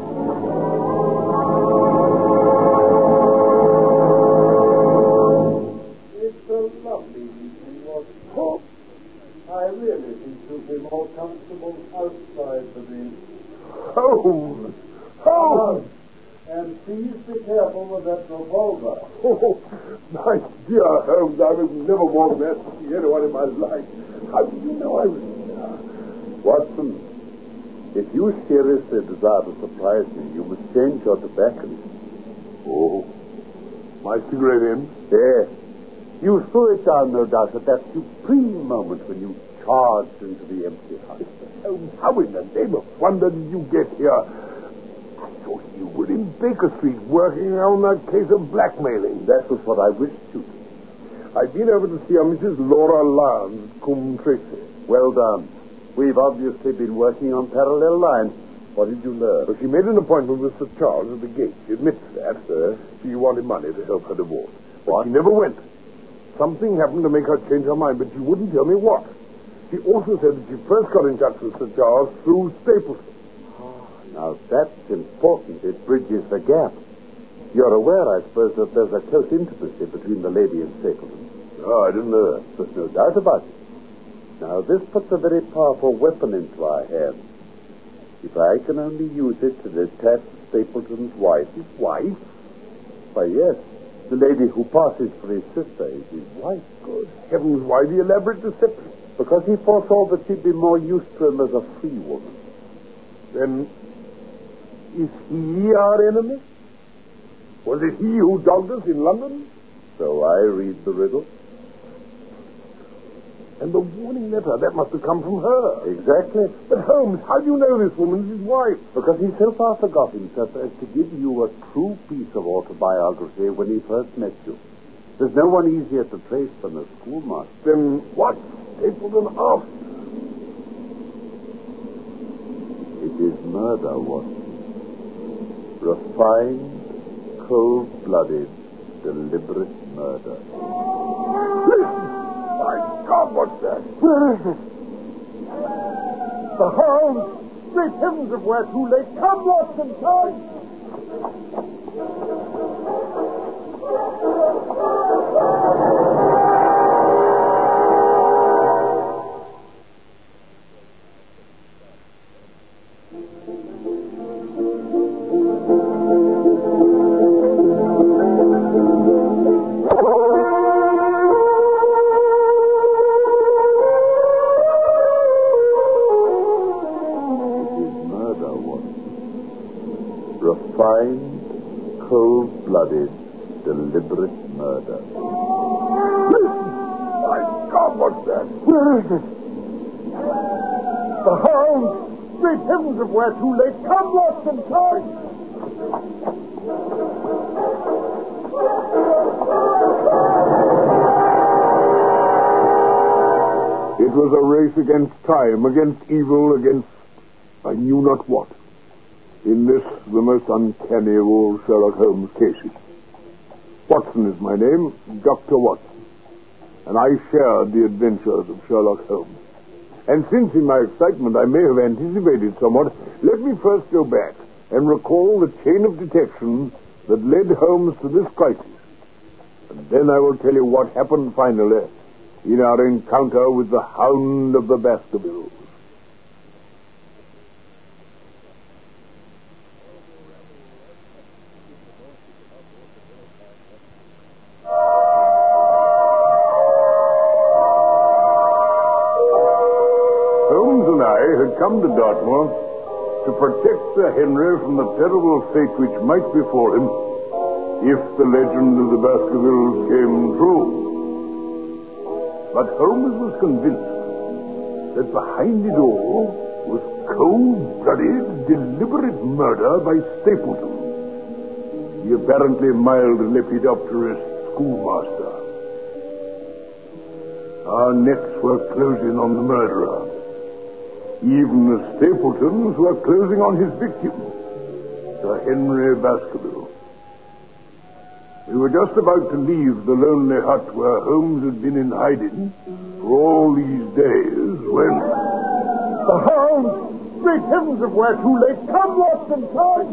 It's a lovely evening, wasn't it? Oh, I really think you'll be more comfortable outside the inn. Holmes! And please be careful with that revolver. Oh, my dear Holmes, I was never more glad to see anyone in my life. How did you know I was here? Watson, if you seriously desire to surprise me, you must change your tobacco. Oh, my cigarette end? Yes. You threw it down, no doubt, at that supreme moment when you charged into the empty house. Holmes, how in the name of wonder did you get here? I thought you were in Baker Street working on that case of blackmailing. That was what I wished you to. I've been over to see a Mrs. Laura Lowndes at Coombe Tracy. Well done. We've obviously been working on parallel lines. What did you learn? Well, she made an appointment with Sir Charles at the gate. She admits that. She wanted money to help her divorce. But she never went. Something happened to make her change her mind, but she wouldn't tell me what. She also said that she first got in touch with Sir Charles through Stapleton. Now, that's important. It bridges the gap. You're aware, I suppose, that there's a close intimacy between the lady and Stapleton. Oh, I didn't know that. There's no doubt about it. Now, this puts a very powerful weapon into our hands. If I can only use it to detach Stapleton's wife. His wife? Why, yes. The lady who passes for his sister is his wife. Good heavens, why the elaborate deception? Because he foresaw that she'd be more used to him as a free woman. Then, is he our enemy? Was it he who dogged us in London? So I read the riddle. And the warning letter, that must have come from her. Exactly. But Holmes, how do you know this woman's his wife? Because he so far forgot himself as to give you a true piece of autobiography when he first met you. There's no one easier to trace than the schoolmaster. Then what? Stapleton asked. It is murder, Watson. Refined, cold-blooded, deliberate murder. Listen! My God, what's that? The hounds! Great heavens, if we're too late. Come, Watson, come! Refined, cold-blooded, deliberate murder. Listen! My God, what's that? The hounds! Great heavens, if we're too late. Come, Watson, come! It was a race against time, against evil, against I knew not what. In this, the most uncanny of all Sherlock Holmes cases. Watson is my name, Dr. Watson. And I shared the adventures of Sherlock Holmes. And since in my excitement I may have anticipated somewhat, let me first go back and recall the chain of detection that led Holmes to this crisis. And then I will tell you what happened finally in our encounter with the Hound of the Baskervilles. Come to Dartmoor to protect Sir Henry from the terrible fate which might befall him if the legend of the Baskervilles came true. But Holmes was convinced that behind it all was cold-blooded, deliberate murder by Stapleton, the apparently mild lepidopterist schoolmaster. Our nets were closing on the murderer. Even the Stapletons were closing on his victim, Sir Henry Baskerville. We were just about to leave the lonely hut where Holmes had been in hiding for all these days when... The hounds! Great heavens, if we're too late. Come, Watson, come!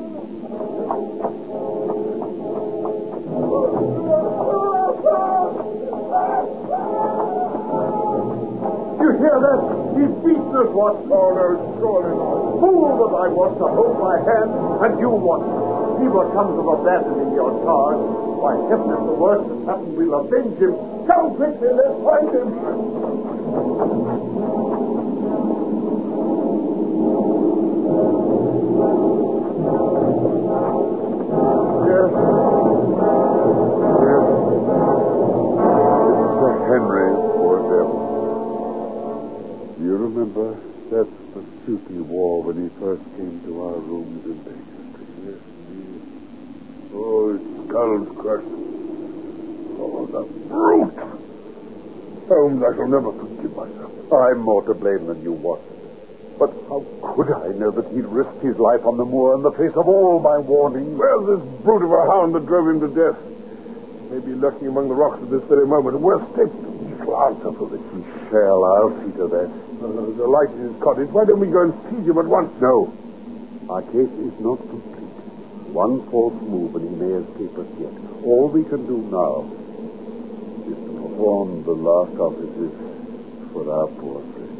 You hear that? He beats us, Watson. Oh, no, surely not. Fool that I was to hold my hand, and you, Watson. See what comes of abandoning your charge. Why, heaven, if the worst has happened, we'll avenge him. Come quickly, let's find him. Yes. Sir Henry, poor devil. You remember? That's the suit he wore when he first came to our rooms in Baker Street. Yes, indeed. Oh, his skull's crushed. Oh, the brute! Holmes, I shall never forgive myself. I'm more to blame than you, Watson. But how could I know that he'd risked his life on the moor in the face of all my warnings? Well, this brute of a hound that drove him to death may be lurking among the rocks at this very moment. Where's Stapleton? He'll answer for this. He shall. I'll see to that. There's a light in his cottage. Why don't we go and seize him at once? No. Our case is not complete. One false move and he may escape us yet. All we can do now is to perform the last offices for our poor friend.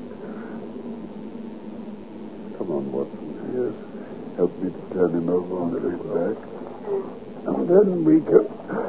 Come on, Watson. Yes. Help me to turn him over on his back. And then we can...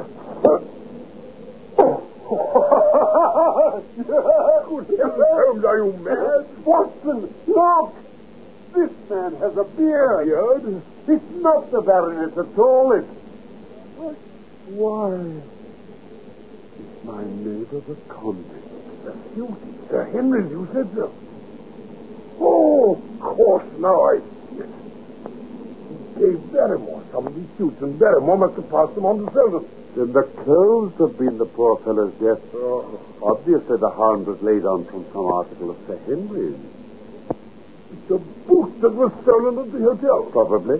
Holmes, are you mad? Watson, look! This man has a beard. Beard? It's not the baronet at all. It's... Why? It's my neighbor, the convict. The suit, Sir Henry's, you said so. Oh, of course, now I see it. He gave Barrymore some of these suits, and Barrymore must have passed them on to Selden. Then the clothes have been the poor fellow's death. Oh. Obviously, the hound was laid on from some article of Sir Henry's. It's a boot that was stolen at the hotel. Probably.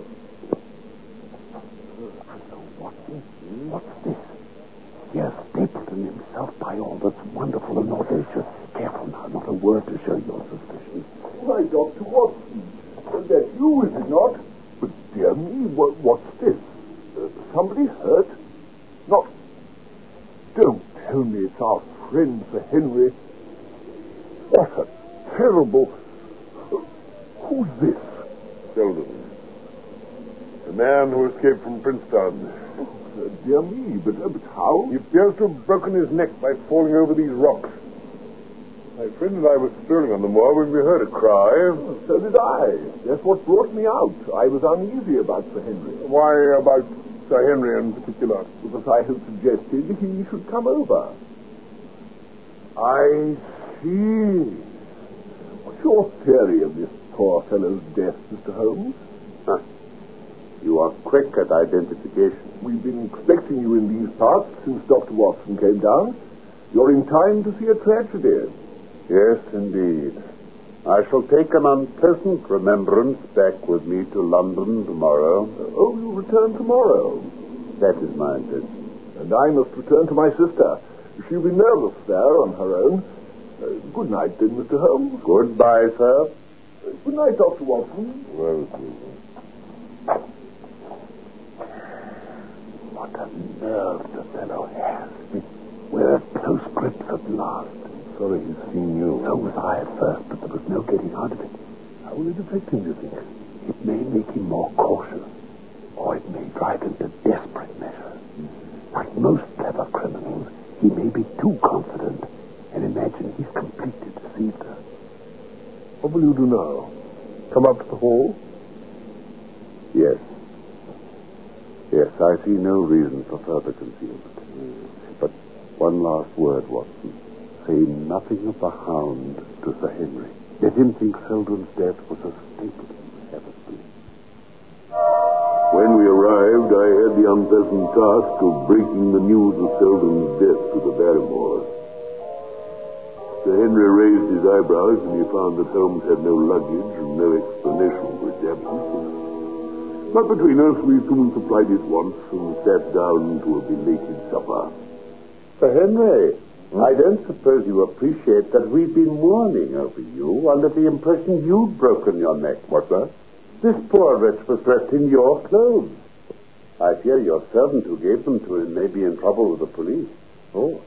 Hello, Watson. What's this? Here's Stapleton himself, by all that's wonderful and audacious. Careful now, not a word to show your suspicions. Why, Dr. Watson, that's you, is it not? But, dear me, what's this? Somebody hurt? Not... Don't tell me it's our friend, Sir Henry. What a terrible... Who's this? Selden. The man who escaped from Princetown. Dear me, but how? He appears to have broken his neck by falling over these rocks. My friend and I were strolling on the moor when we heard a cry. So did I. That's what brought me out. I was uneasy about Sir Henry. Why about Sir Henry in particular? Because I had suggested he should come over. I see. What's your theory of this poor fellow's death, Mr. Holmes? Huh. You are quick at identification. We've been expecting you in these parts since Dr. Watson came down. You're in time to see a tragedy. Yes, indeed. I shall take an unpleasant remembrance back with me to London tomorrow. Oh, you return tomorrow? That is my intention. And I must return to my sister. She'll be nervous there on her own. Good night, then, Mr. Holmes. Goodbye, sir. Good night, Dr. Watson. Well, What a nerve the fellow has. We're at close grips at last. Sorry he's seen you. So was I at first, but there was no getting out of it. How will it affect him, do you think? It may make him more cautious, or it may drive him to desperate measures. Like most clever criminals, he may be too confident and imagine he's completely deceived her. What will you do now? Come up to the hall? Yes. Yes, I see no reason for further concealment. But one last word, Watson. Say nothing of the hound to Sir Henry. Let him think Selden's death was a Stapleton episode. when we arrived, I had the unpleasant task of breaking the news of Selden's death to the Barrymores. Sir Henry raised his eyebrows when he found that Holmes had no luggage and no explanation for his absence. But between us, we soon supplied it once and sat down to a belated supper. Sir Henry, I don't suppose you appreciate that we've been mourning over you under the impression you'd broken your neck. What's that? This poor wretch was dressed in your clothes. I fear your servant who gave them to him may be in trouble with the police. Oh,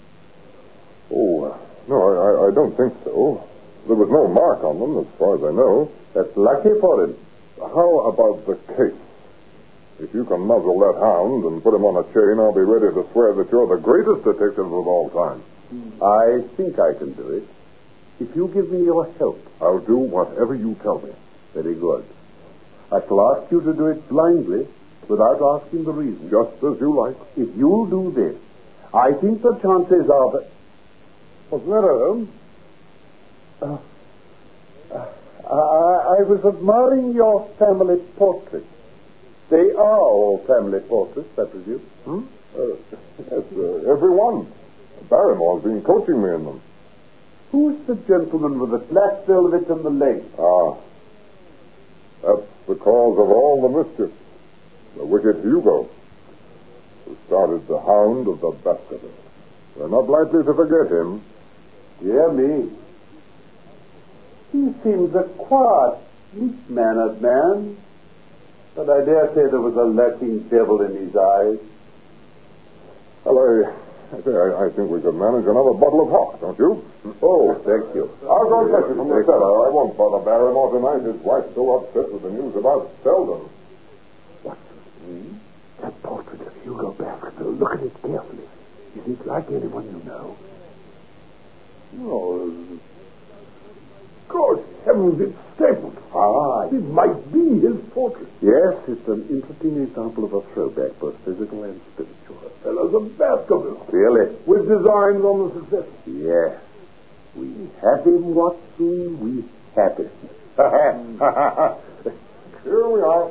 no, I don't think so. There was no mark on them, as far as I know. That's lucky for him. How about the case? If you can muzzle that hound and put him on a chain, I'll be ready to swear that you're the greatest detective of all time. I think I can do it. If you give me your help. I'll do whatever you tell me. Very good. I shall ask you to do it blindly, without asking the reason. Just as you like. If you'll do this, I think the chances are that... What's the matter, Holmes? I was admiring your family portraits. They are all family portraits, I presume. Yes, every one. Barrymore's been coaching me in them. Who's the gentleman with the black velvet and the lace? That's the cause of all the mischief. The wicked Hugo, who started the Hound of the Baskervilles. We're not likely to forget him. Dear me. He seems a quiet, neat-mannered man, but I dare say there was a lurking devil in his eyes. Well, I think we could manage another bottle of hock, don't you? Oh, thank you. I'll go and fetch it from the cellar. I won't bother Barrymore tonight. His wife's so upset with the news about Selden. What's this mean? That portrait of Hugo Baskerville. Look at it carefully. Is it like anyone you know? No. Good heavens, it's Stapleton. It might be his portrait. Yes, it's an interesting example of a throwback, both physical and spiritual. The fellow's a Baskerville. Really? With designs on the successor. Yes. We had him, Watson. We had him. Here we are.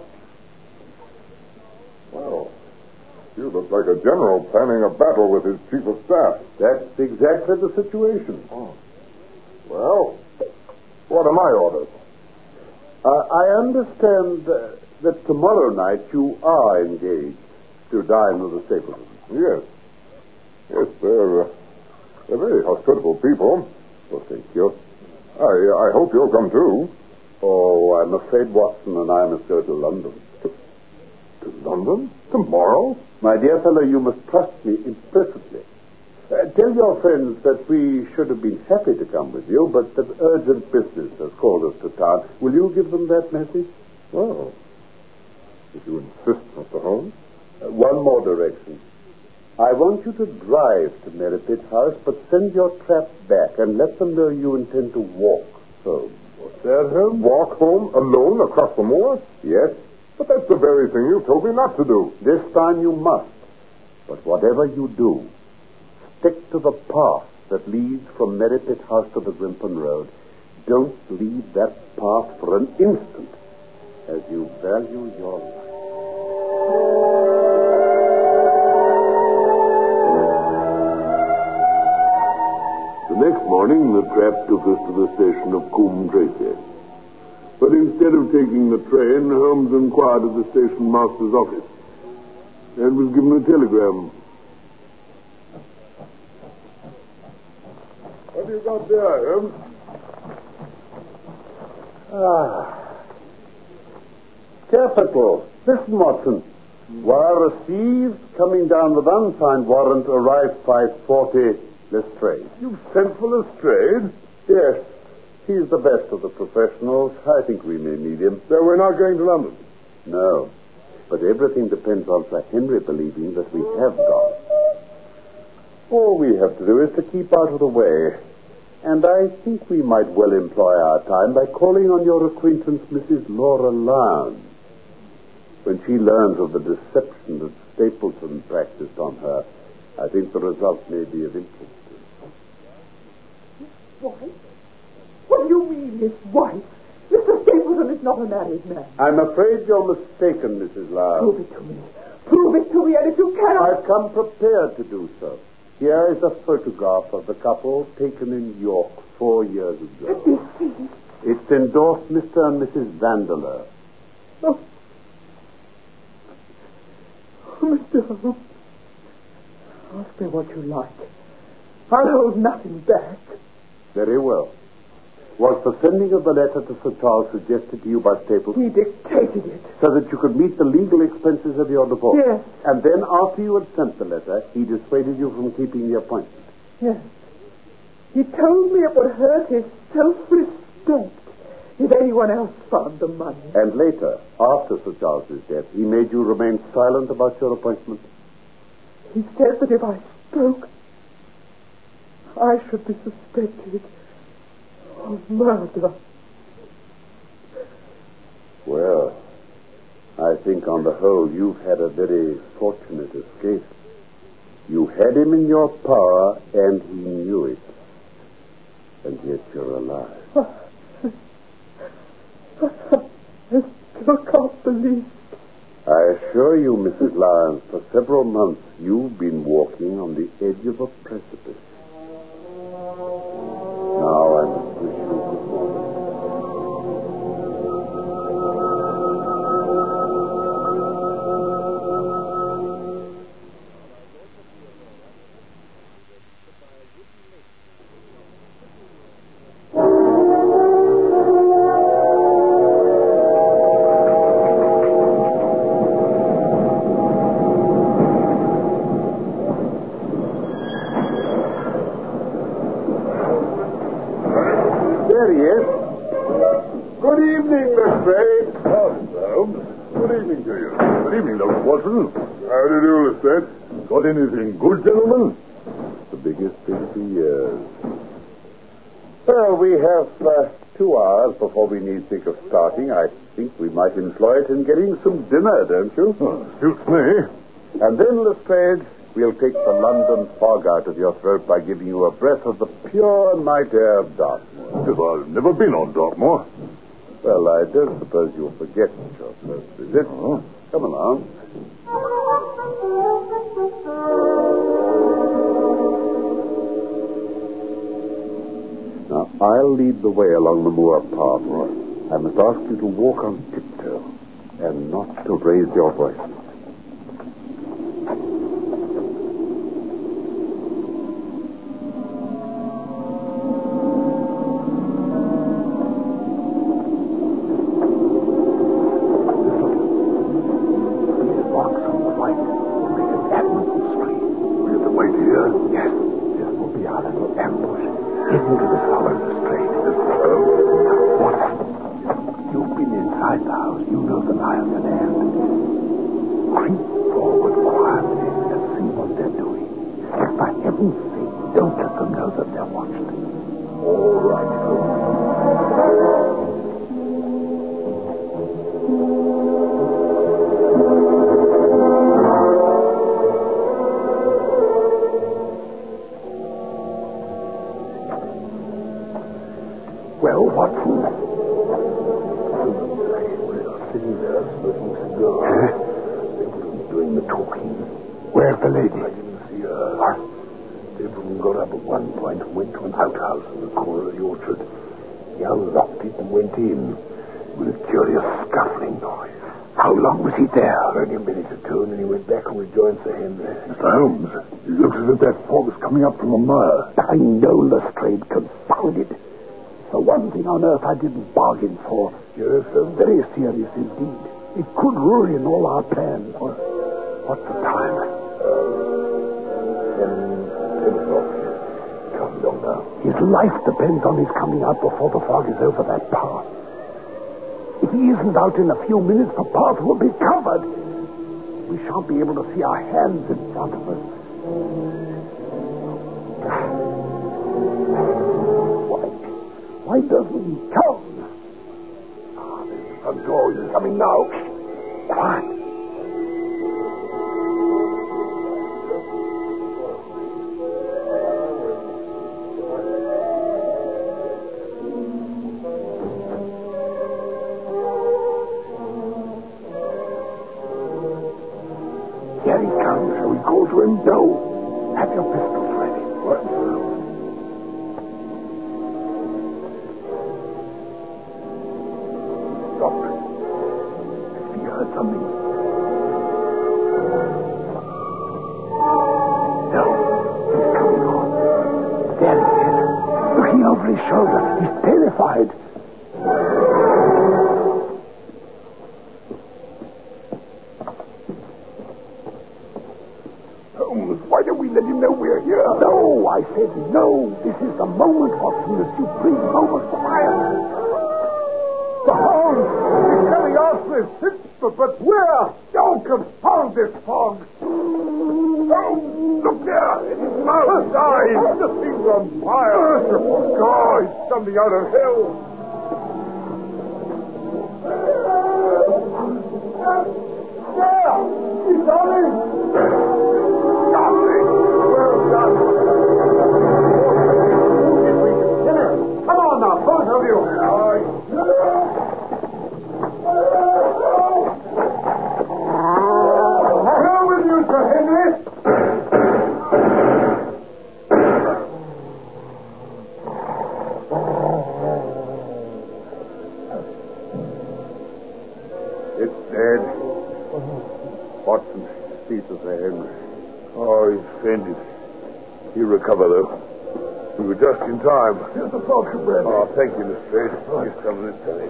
Well, you look like a general planning a battle with his chief of staff. That's exactly the situation. Oh. Well, what are my orders? I understand that tomorrow night you are engaged to dine with the Stapletons. Yes. Yes, they're very hospitable people. Well, thank you. I hope you'll come too. Oh, I'm afraid Watson and I must go to London. To London? Tomorrow? My dear fellow, you must trust me implicitly. Tell your friends that we should have been happy to come with you, but that urgent business has called us to town. Will you give them that message? Well, if you insist, Mr. Holmes. One more direction. I want you to drive to Merripit House, but send your trap back and let them know you intend to walk home. What's that, Holmes? Walk home alone across the moor? Yes? But that's the very thing you told me not to do. This time you must. But whatever you do, stick to the path that leads from Merripit House to the Grimpen Road. Don't leave that path for an instant, as you value your life. The next morning, the trap took us to the station of Coombe Tracy. But instead of taking the train, Holmes inquired at the station master's office and was given a telegram. What have you got there, Holmes? Capital. Listen, Watson. Wire received, coming down with unsigned warrant, arrived 5:40, Lestrade. You've sent for Lestrade? Yes. He's the best of the professionals. I think we may need him. So we're not going to London? No. But everything depends on Sir Henry believing that we have gone. All we have to do is to keep out of the way. And I think we might well employ our time by calling on your acquaintance, Mrs. Laura Lyons. When she learns of the deception that Stapleton practiced on her, I think the result may be of interest to her. Wife? What do you mean, his wife? Mr. Stapleton is not a married man. I'm afraid you're mistaken, Mrs. Lyons. Prove it to me. Prove it to me, and if you cannot... I've come prepared to do so. Here is a photograph of the couple taken in York 4 years ago. It's endorsed Mr. and Mrs. Vandeleur. Oh. Mr. Holmes, ask me what you like. I'll hold nothing back. Very well. Was the sending of the letter to Sir Charles suggested to you by Stapleton? He dictated it. So that you could meet the legal expenses of your divorce? Yes. And then, after you had sent the letter, he dissuaded you from keeping the appointment? Yes. He told me it would hurt his self-respect if anyone else found the money. And later, after Sir Charles's death, he made you remain silent about your appointment? He said that if I spoke, I should be suspected of murder. Well, I think on the whole you've had a very fortunate escape. You had him in your power, and he knew it. And yet you're alive. I still can't believe. I assure you, Mrs. Lyons, for several months you've been walking on the edge of a precipice. Now I must wish you good morning. There he is. Good evening, Lestrade. Holmes. Good evening to you. Good evening, Dr. Watson. How do you do, Lestrade? Got anything good, gentlemen? The biggest thing for years. Well, we have 2 hours before we need think of starting. I think we might employ it in getting some dinner, don't you? Suits me. And then, Lestrade, We'll take the London fog out of your throat by giving you a breath of the pure night air of Dartmoor. I've never been on Dartmoor. Well, I don't suppose you'll forget your first visit. Oh. Come along. Now, I'll lead the way along the moor path. I must ask you to walk on tiptoe and not to raise your voice. Well, Watson? We're sitting there smoking cigars. They were doing the talking. Where's the lady? I didn't see her. What? Everyone got up at one point and went to an outhouse in the corner of the orchard. He unlocked it and went in with a curious scuffling noise. How long was he there? Only a minute or two, and then he went back and rejoined Sir Henry. Mr. Holmes, it looks as if that fog is coming up from a mile. I know Lestrade, confounded. The one thing on earth I didn't bargain for. Yes, sir. Very serious indeed. It could ruin all our plans. What's the time? 10 o'clock. Come along now. His life depends on his coming out before the fog is over that path. If he isn't out in a few minutes, the path will be covered. We shan't be able to see our hands in front of us. Why doesn't he come? There's the front door. He's coming now. Quiet. Here he comes. Shall we call to him? No. Have your pistols ready. What? Something. No, he's coming on. There he is, looking over his shoulder. He's terrified. Holmes, why don't we let him know we're here? No, I said no. This is the moment, Watson, the supreme moment for violence. The Holmes! He's coming after us! But where? Oh, confound this fog! Oh, look there! His mouth dies! The thing's on fire! Oh, God, it's something out of hell! There! He's on him! Darling! Well done! If we can kill him! Come on now, both of you! He'll recover, though. We were just in time. Here's the potion, Brad. Oh, thank you, Lestrade. Here's some of this belly.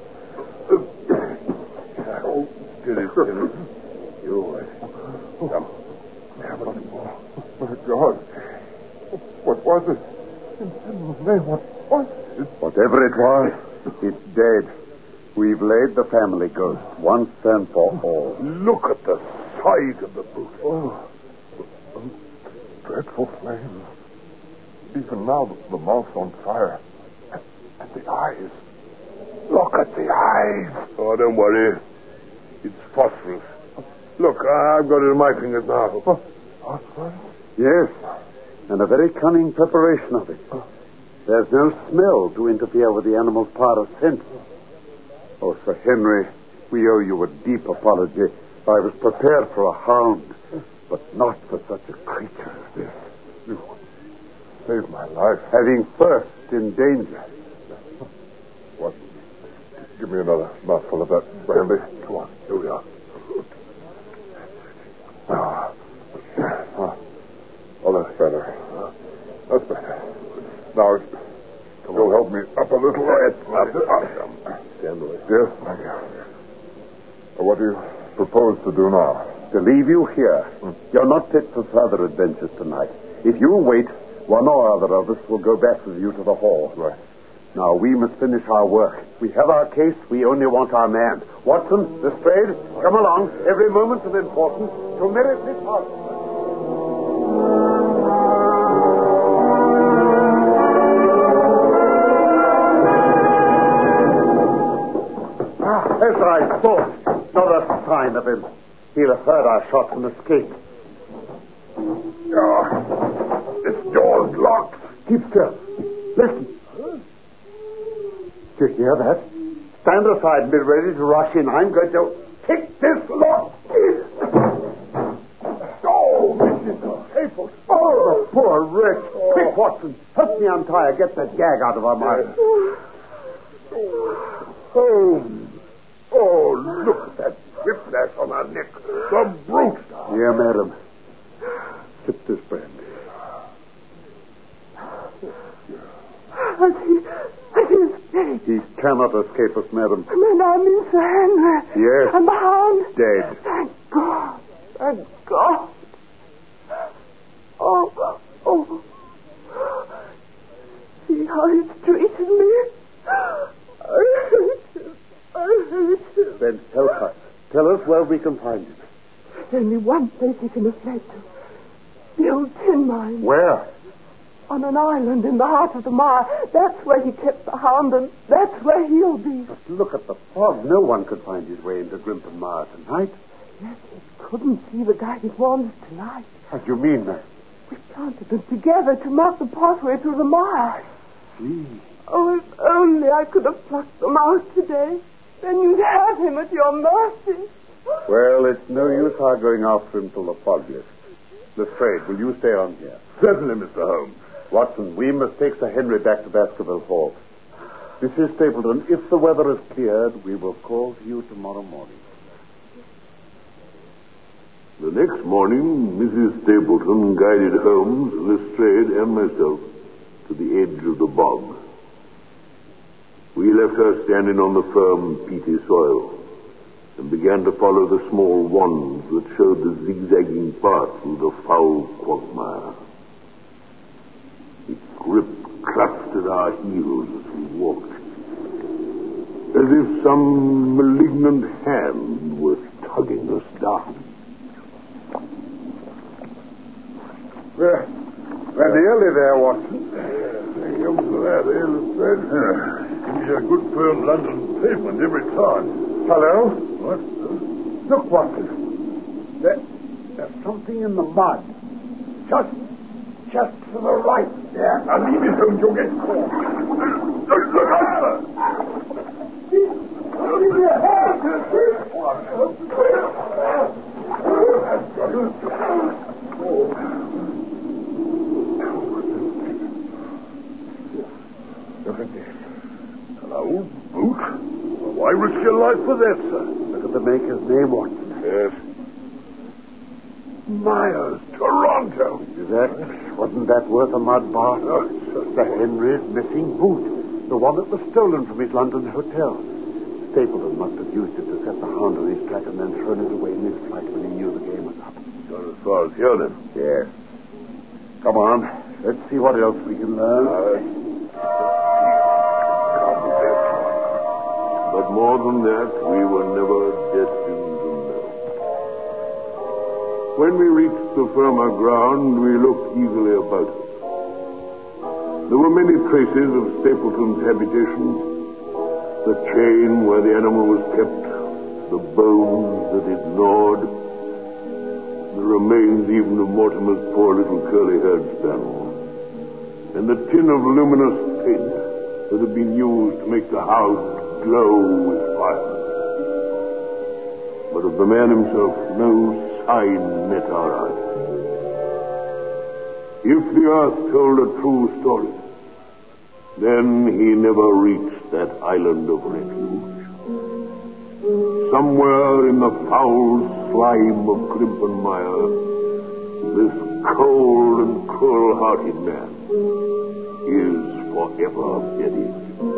Oh, steady. You all right? Come. Have a little more. My God. What was it? In the name, what was it? Whatever it was, it's dead. We've laid the family ghost once and for all. Look at the size of the brute. Oh. Dreadful flames. Even now, the mouth's on fire. And the eyes. Look at the eyes. Oh, don't worry. It's phosphorus. Look, I've got it in my fingers now. Phosphorus? Yes, and a very cunning preparation of it. There's no smell to interfere with the animal's power of scent. Oh, Sir Henry, we owe you a deep apology. I was prepared for a hound, but not for such a creature as this. You saved my life. Having first in danger. What? Give me another mouthful of that brandy. Come on, here we are. Oh, that's better. That's better. Now, you'll help me up a little. Stand away. Yes, thank you. What do you propose to do now? To leave you here. You're not fit for further adventures tonight. If you wait, one or other of us will go back with you to the hall. Right. Now, we must finish our work. We have our case. We only want our man. Watson, Lestrade, come along. Every moment's of importance. To merit this house. As I thought, not a sign of him. He'll have heard our shots and escaped. This door's locked. Keep still. Listen. Do you hear that? Stand aside and be ready to rush in. I'm going to kick this lock. Oh, Mrs. Staples. Oh, the poor wretch. Quick, Watson. Help me untie her. Get that gag out of her mouth. Holmes. Oh, look at that whiplash on her neck. The brute. Here, madam. Sip this brandy. Has he escaped? He cannot escape us, madam. And I mean Sir Henry. Yes. And the hound. Dead. Thank God. Thank God. Oh. See how he's treated me. I hate him. Then help us. Tell us where we can find him. There's only one place he can have fled to. The old tin mine. Where? On an island in the heart of the mire. That's where he kept the hound, and that's where he'll be. But look at the fog. No one could find his way into Grimpen Mire tonight. Yes, he couldn't see the guided wands tonight. How do you mean that? We planted them together to mark the pathway through the mire. Gee. Oh, if only I could have plucked them out today. Then you'd have him at your mercy. Well, it's no use our going after him till the fog lifts. Lestrade, will you stay on here? Certainly, Mr. Holmes. Watson, we must take Sir Henry back to Baskerville Hall. Mrs. Stapleton, if the weather is cleared, we will call to you tomorrow morning. The next morning, Mrs. Stapleton guided Holmes, Lestrade, and myself to the edge of the bog. We left her standing on the firm, peaty soil and began to follow the small wands that showed the zigzagging path through the foul quagmire. Its grip clutched at our heels as we walked, as if some malignant hand was tugging us down. We're nearly there, Watson. Thank you for that, Lestrade. Gives you a good firm London pavement every time. Hello? What? Look, Watson. There's something in the mud. Just to the right there. Now leave it, Holmes. You'll get caught. Look out! Look at this. An old boot? Well, why risk your life for that, sir? Look at the maker's name, Watson. Yes. Myers, Toronto. Wasn't that worth a mud bath? Oh, Sir Henry's missing boot. The one that was stolen from his London hotel. Stapleton must have used it to set the hound on his track and then thrown it away in his flight when he knew the game was up. Got as far as here, then. Yes. Come on. Let's see what else we can learn. But more than that, we were never destined to know. When we reached the firmer ground, we looked eagerly about us. There were many traces of Stapleton's habitations. The chain where the animal was kept, the bones that it gnawed. the remains even of Mortimer's poor little curly-haired spaniel, and the tin of luminous paint that had been used to make the house glow with fire. But of the man himself, no sign met our eyes. If the earth told a true story, then he never reached that island of refuge. Somewhere in the foul slime of Grimpenmire, this cold and cruel-hearted man is forever buried.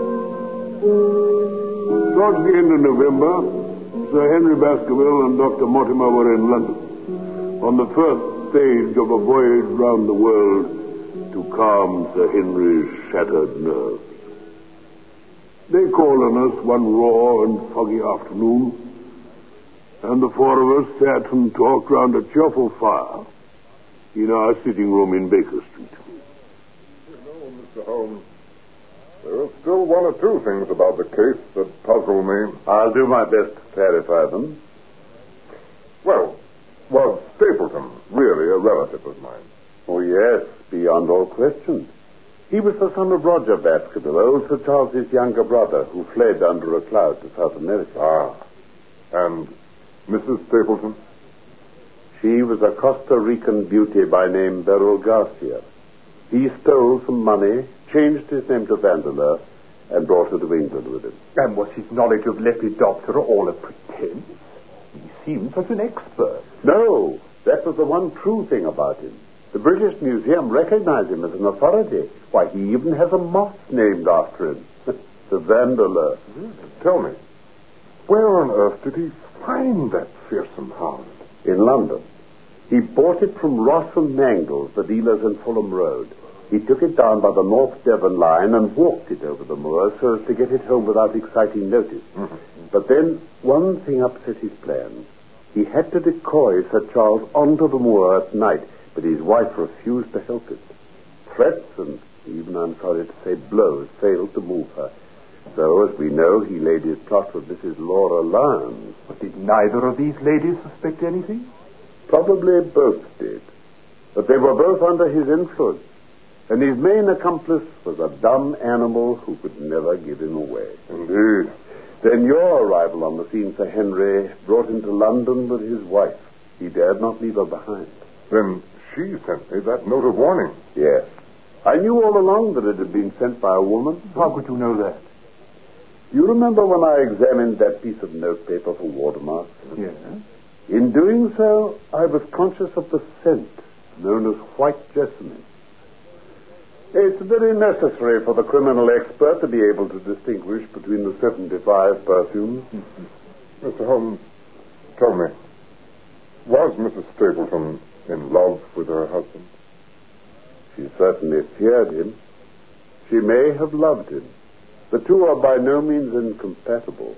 Towards the end of November, Sir Henry Baskerville and Dr. Mortimer were in London on the first stage of a voyage round the world to calm Sir Henry's shattered nerves. They called on us one raw and foggy afternoon, and the four of us sat and talked round a cheerful fire in our sitting room in Baker Street. You know, Mr. Holmes, there are still one or two things about the case that puzzle me. I'll do my best to clarify them. Well, was Stapleton really a relative of mine? Oh, yes, beyond all question. He was the son of Roger Baskerville, old Sir Charles's younger brother, who fled under a cloud to South America. Ah. And Mrs. Stapleton? She was a Costa Rican beauty by name Beryl Garcia. He stole some money, changed his name to Vandeleur, and brought her to England with him. And was his knowledge of Lepidoptera all a pretense? He seemed such an expert. No, that was the one true thing about him. The British Museum recognized him as an authority. Why, he even has a moth named after him. The Vandeleur. Tell me, where on earth did he find that fearsome hound? In London. He bought it from Ross and Mangles, the dealers in Fulham Road. He took it down by the North Devon line and walked it over the moor so as to get it home without exciting notice. Mm-hmm. But then one thing upset his plans. He had to decoy Sir Charles onto the moor at night, but his wife refused to help it. Threats and even, I'm sorry to say, blows failed to move her. So, as we know, he laid his plot with Mrs. Laura Lyons. But did neither of these ladies suspect anything? Probably both did. But they were both under his influence. And his main accomplice was a dumb animal who could never give him away. Indeed. Then your arrival on the scene, Sir Henry, brought him to London with his wife. He dared not leave her behind. Then she sent me that note of warning. Yes. I knew all along that it had been sent by a woman. How could you know that? You remember when I examined that piece of notepaper for watermarks? Yes. In doing so, I was conscious of the scent known as white jessamine. It's very necessary for the criminal expert to be able to distinguish between the 75 perfumes. Mr. Holmes, tell me, was Mrs. Stapleton in love with her husband? She certainly feared him. She may have loved him. The two are by no means incompatible.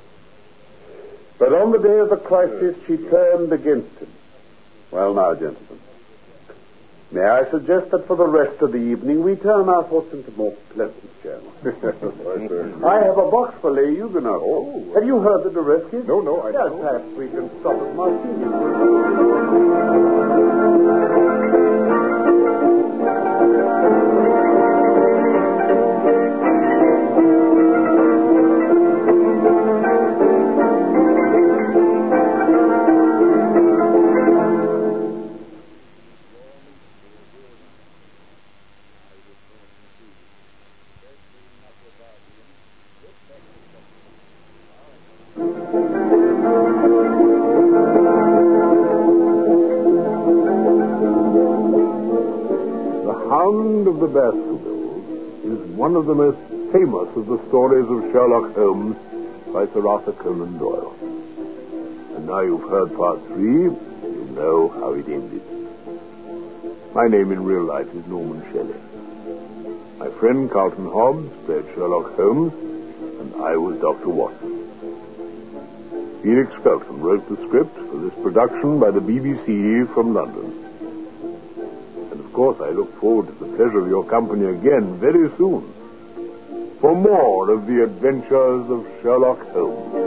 But on the day of the crisis, she turned against him. Well, now, gentlemen, may I suggest that for the rest of the evening we turn our thoughts into more pleasant channels? I have a box for Les Huguenots. Oh. Have you heard the duress kid? No, I yes, don't. Perhaps we can stop at Martini. Of the Baskervilles is one of the most famous of the stories of Sherlock Holmes by Sir Arthur Conan Doyle. And now you've heard part 3, you know how it ended. My name in real life is Norman Shelley. My friend Carlton Hobbs played Sherlock Holmes, and I was Dr. Watson. Felix Felton wrote the script for this production by the BBC from London. Of course, I look forward to the pleasure of your company again very soon for more of the adventures of Sherlock Holmes.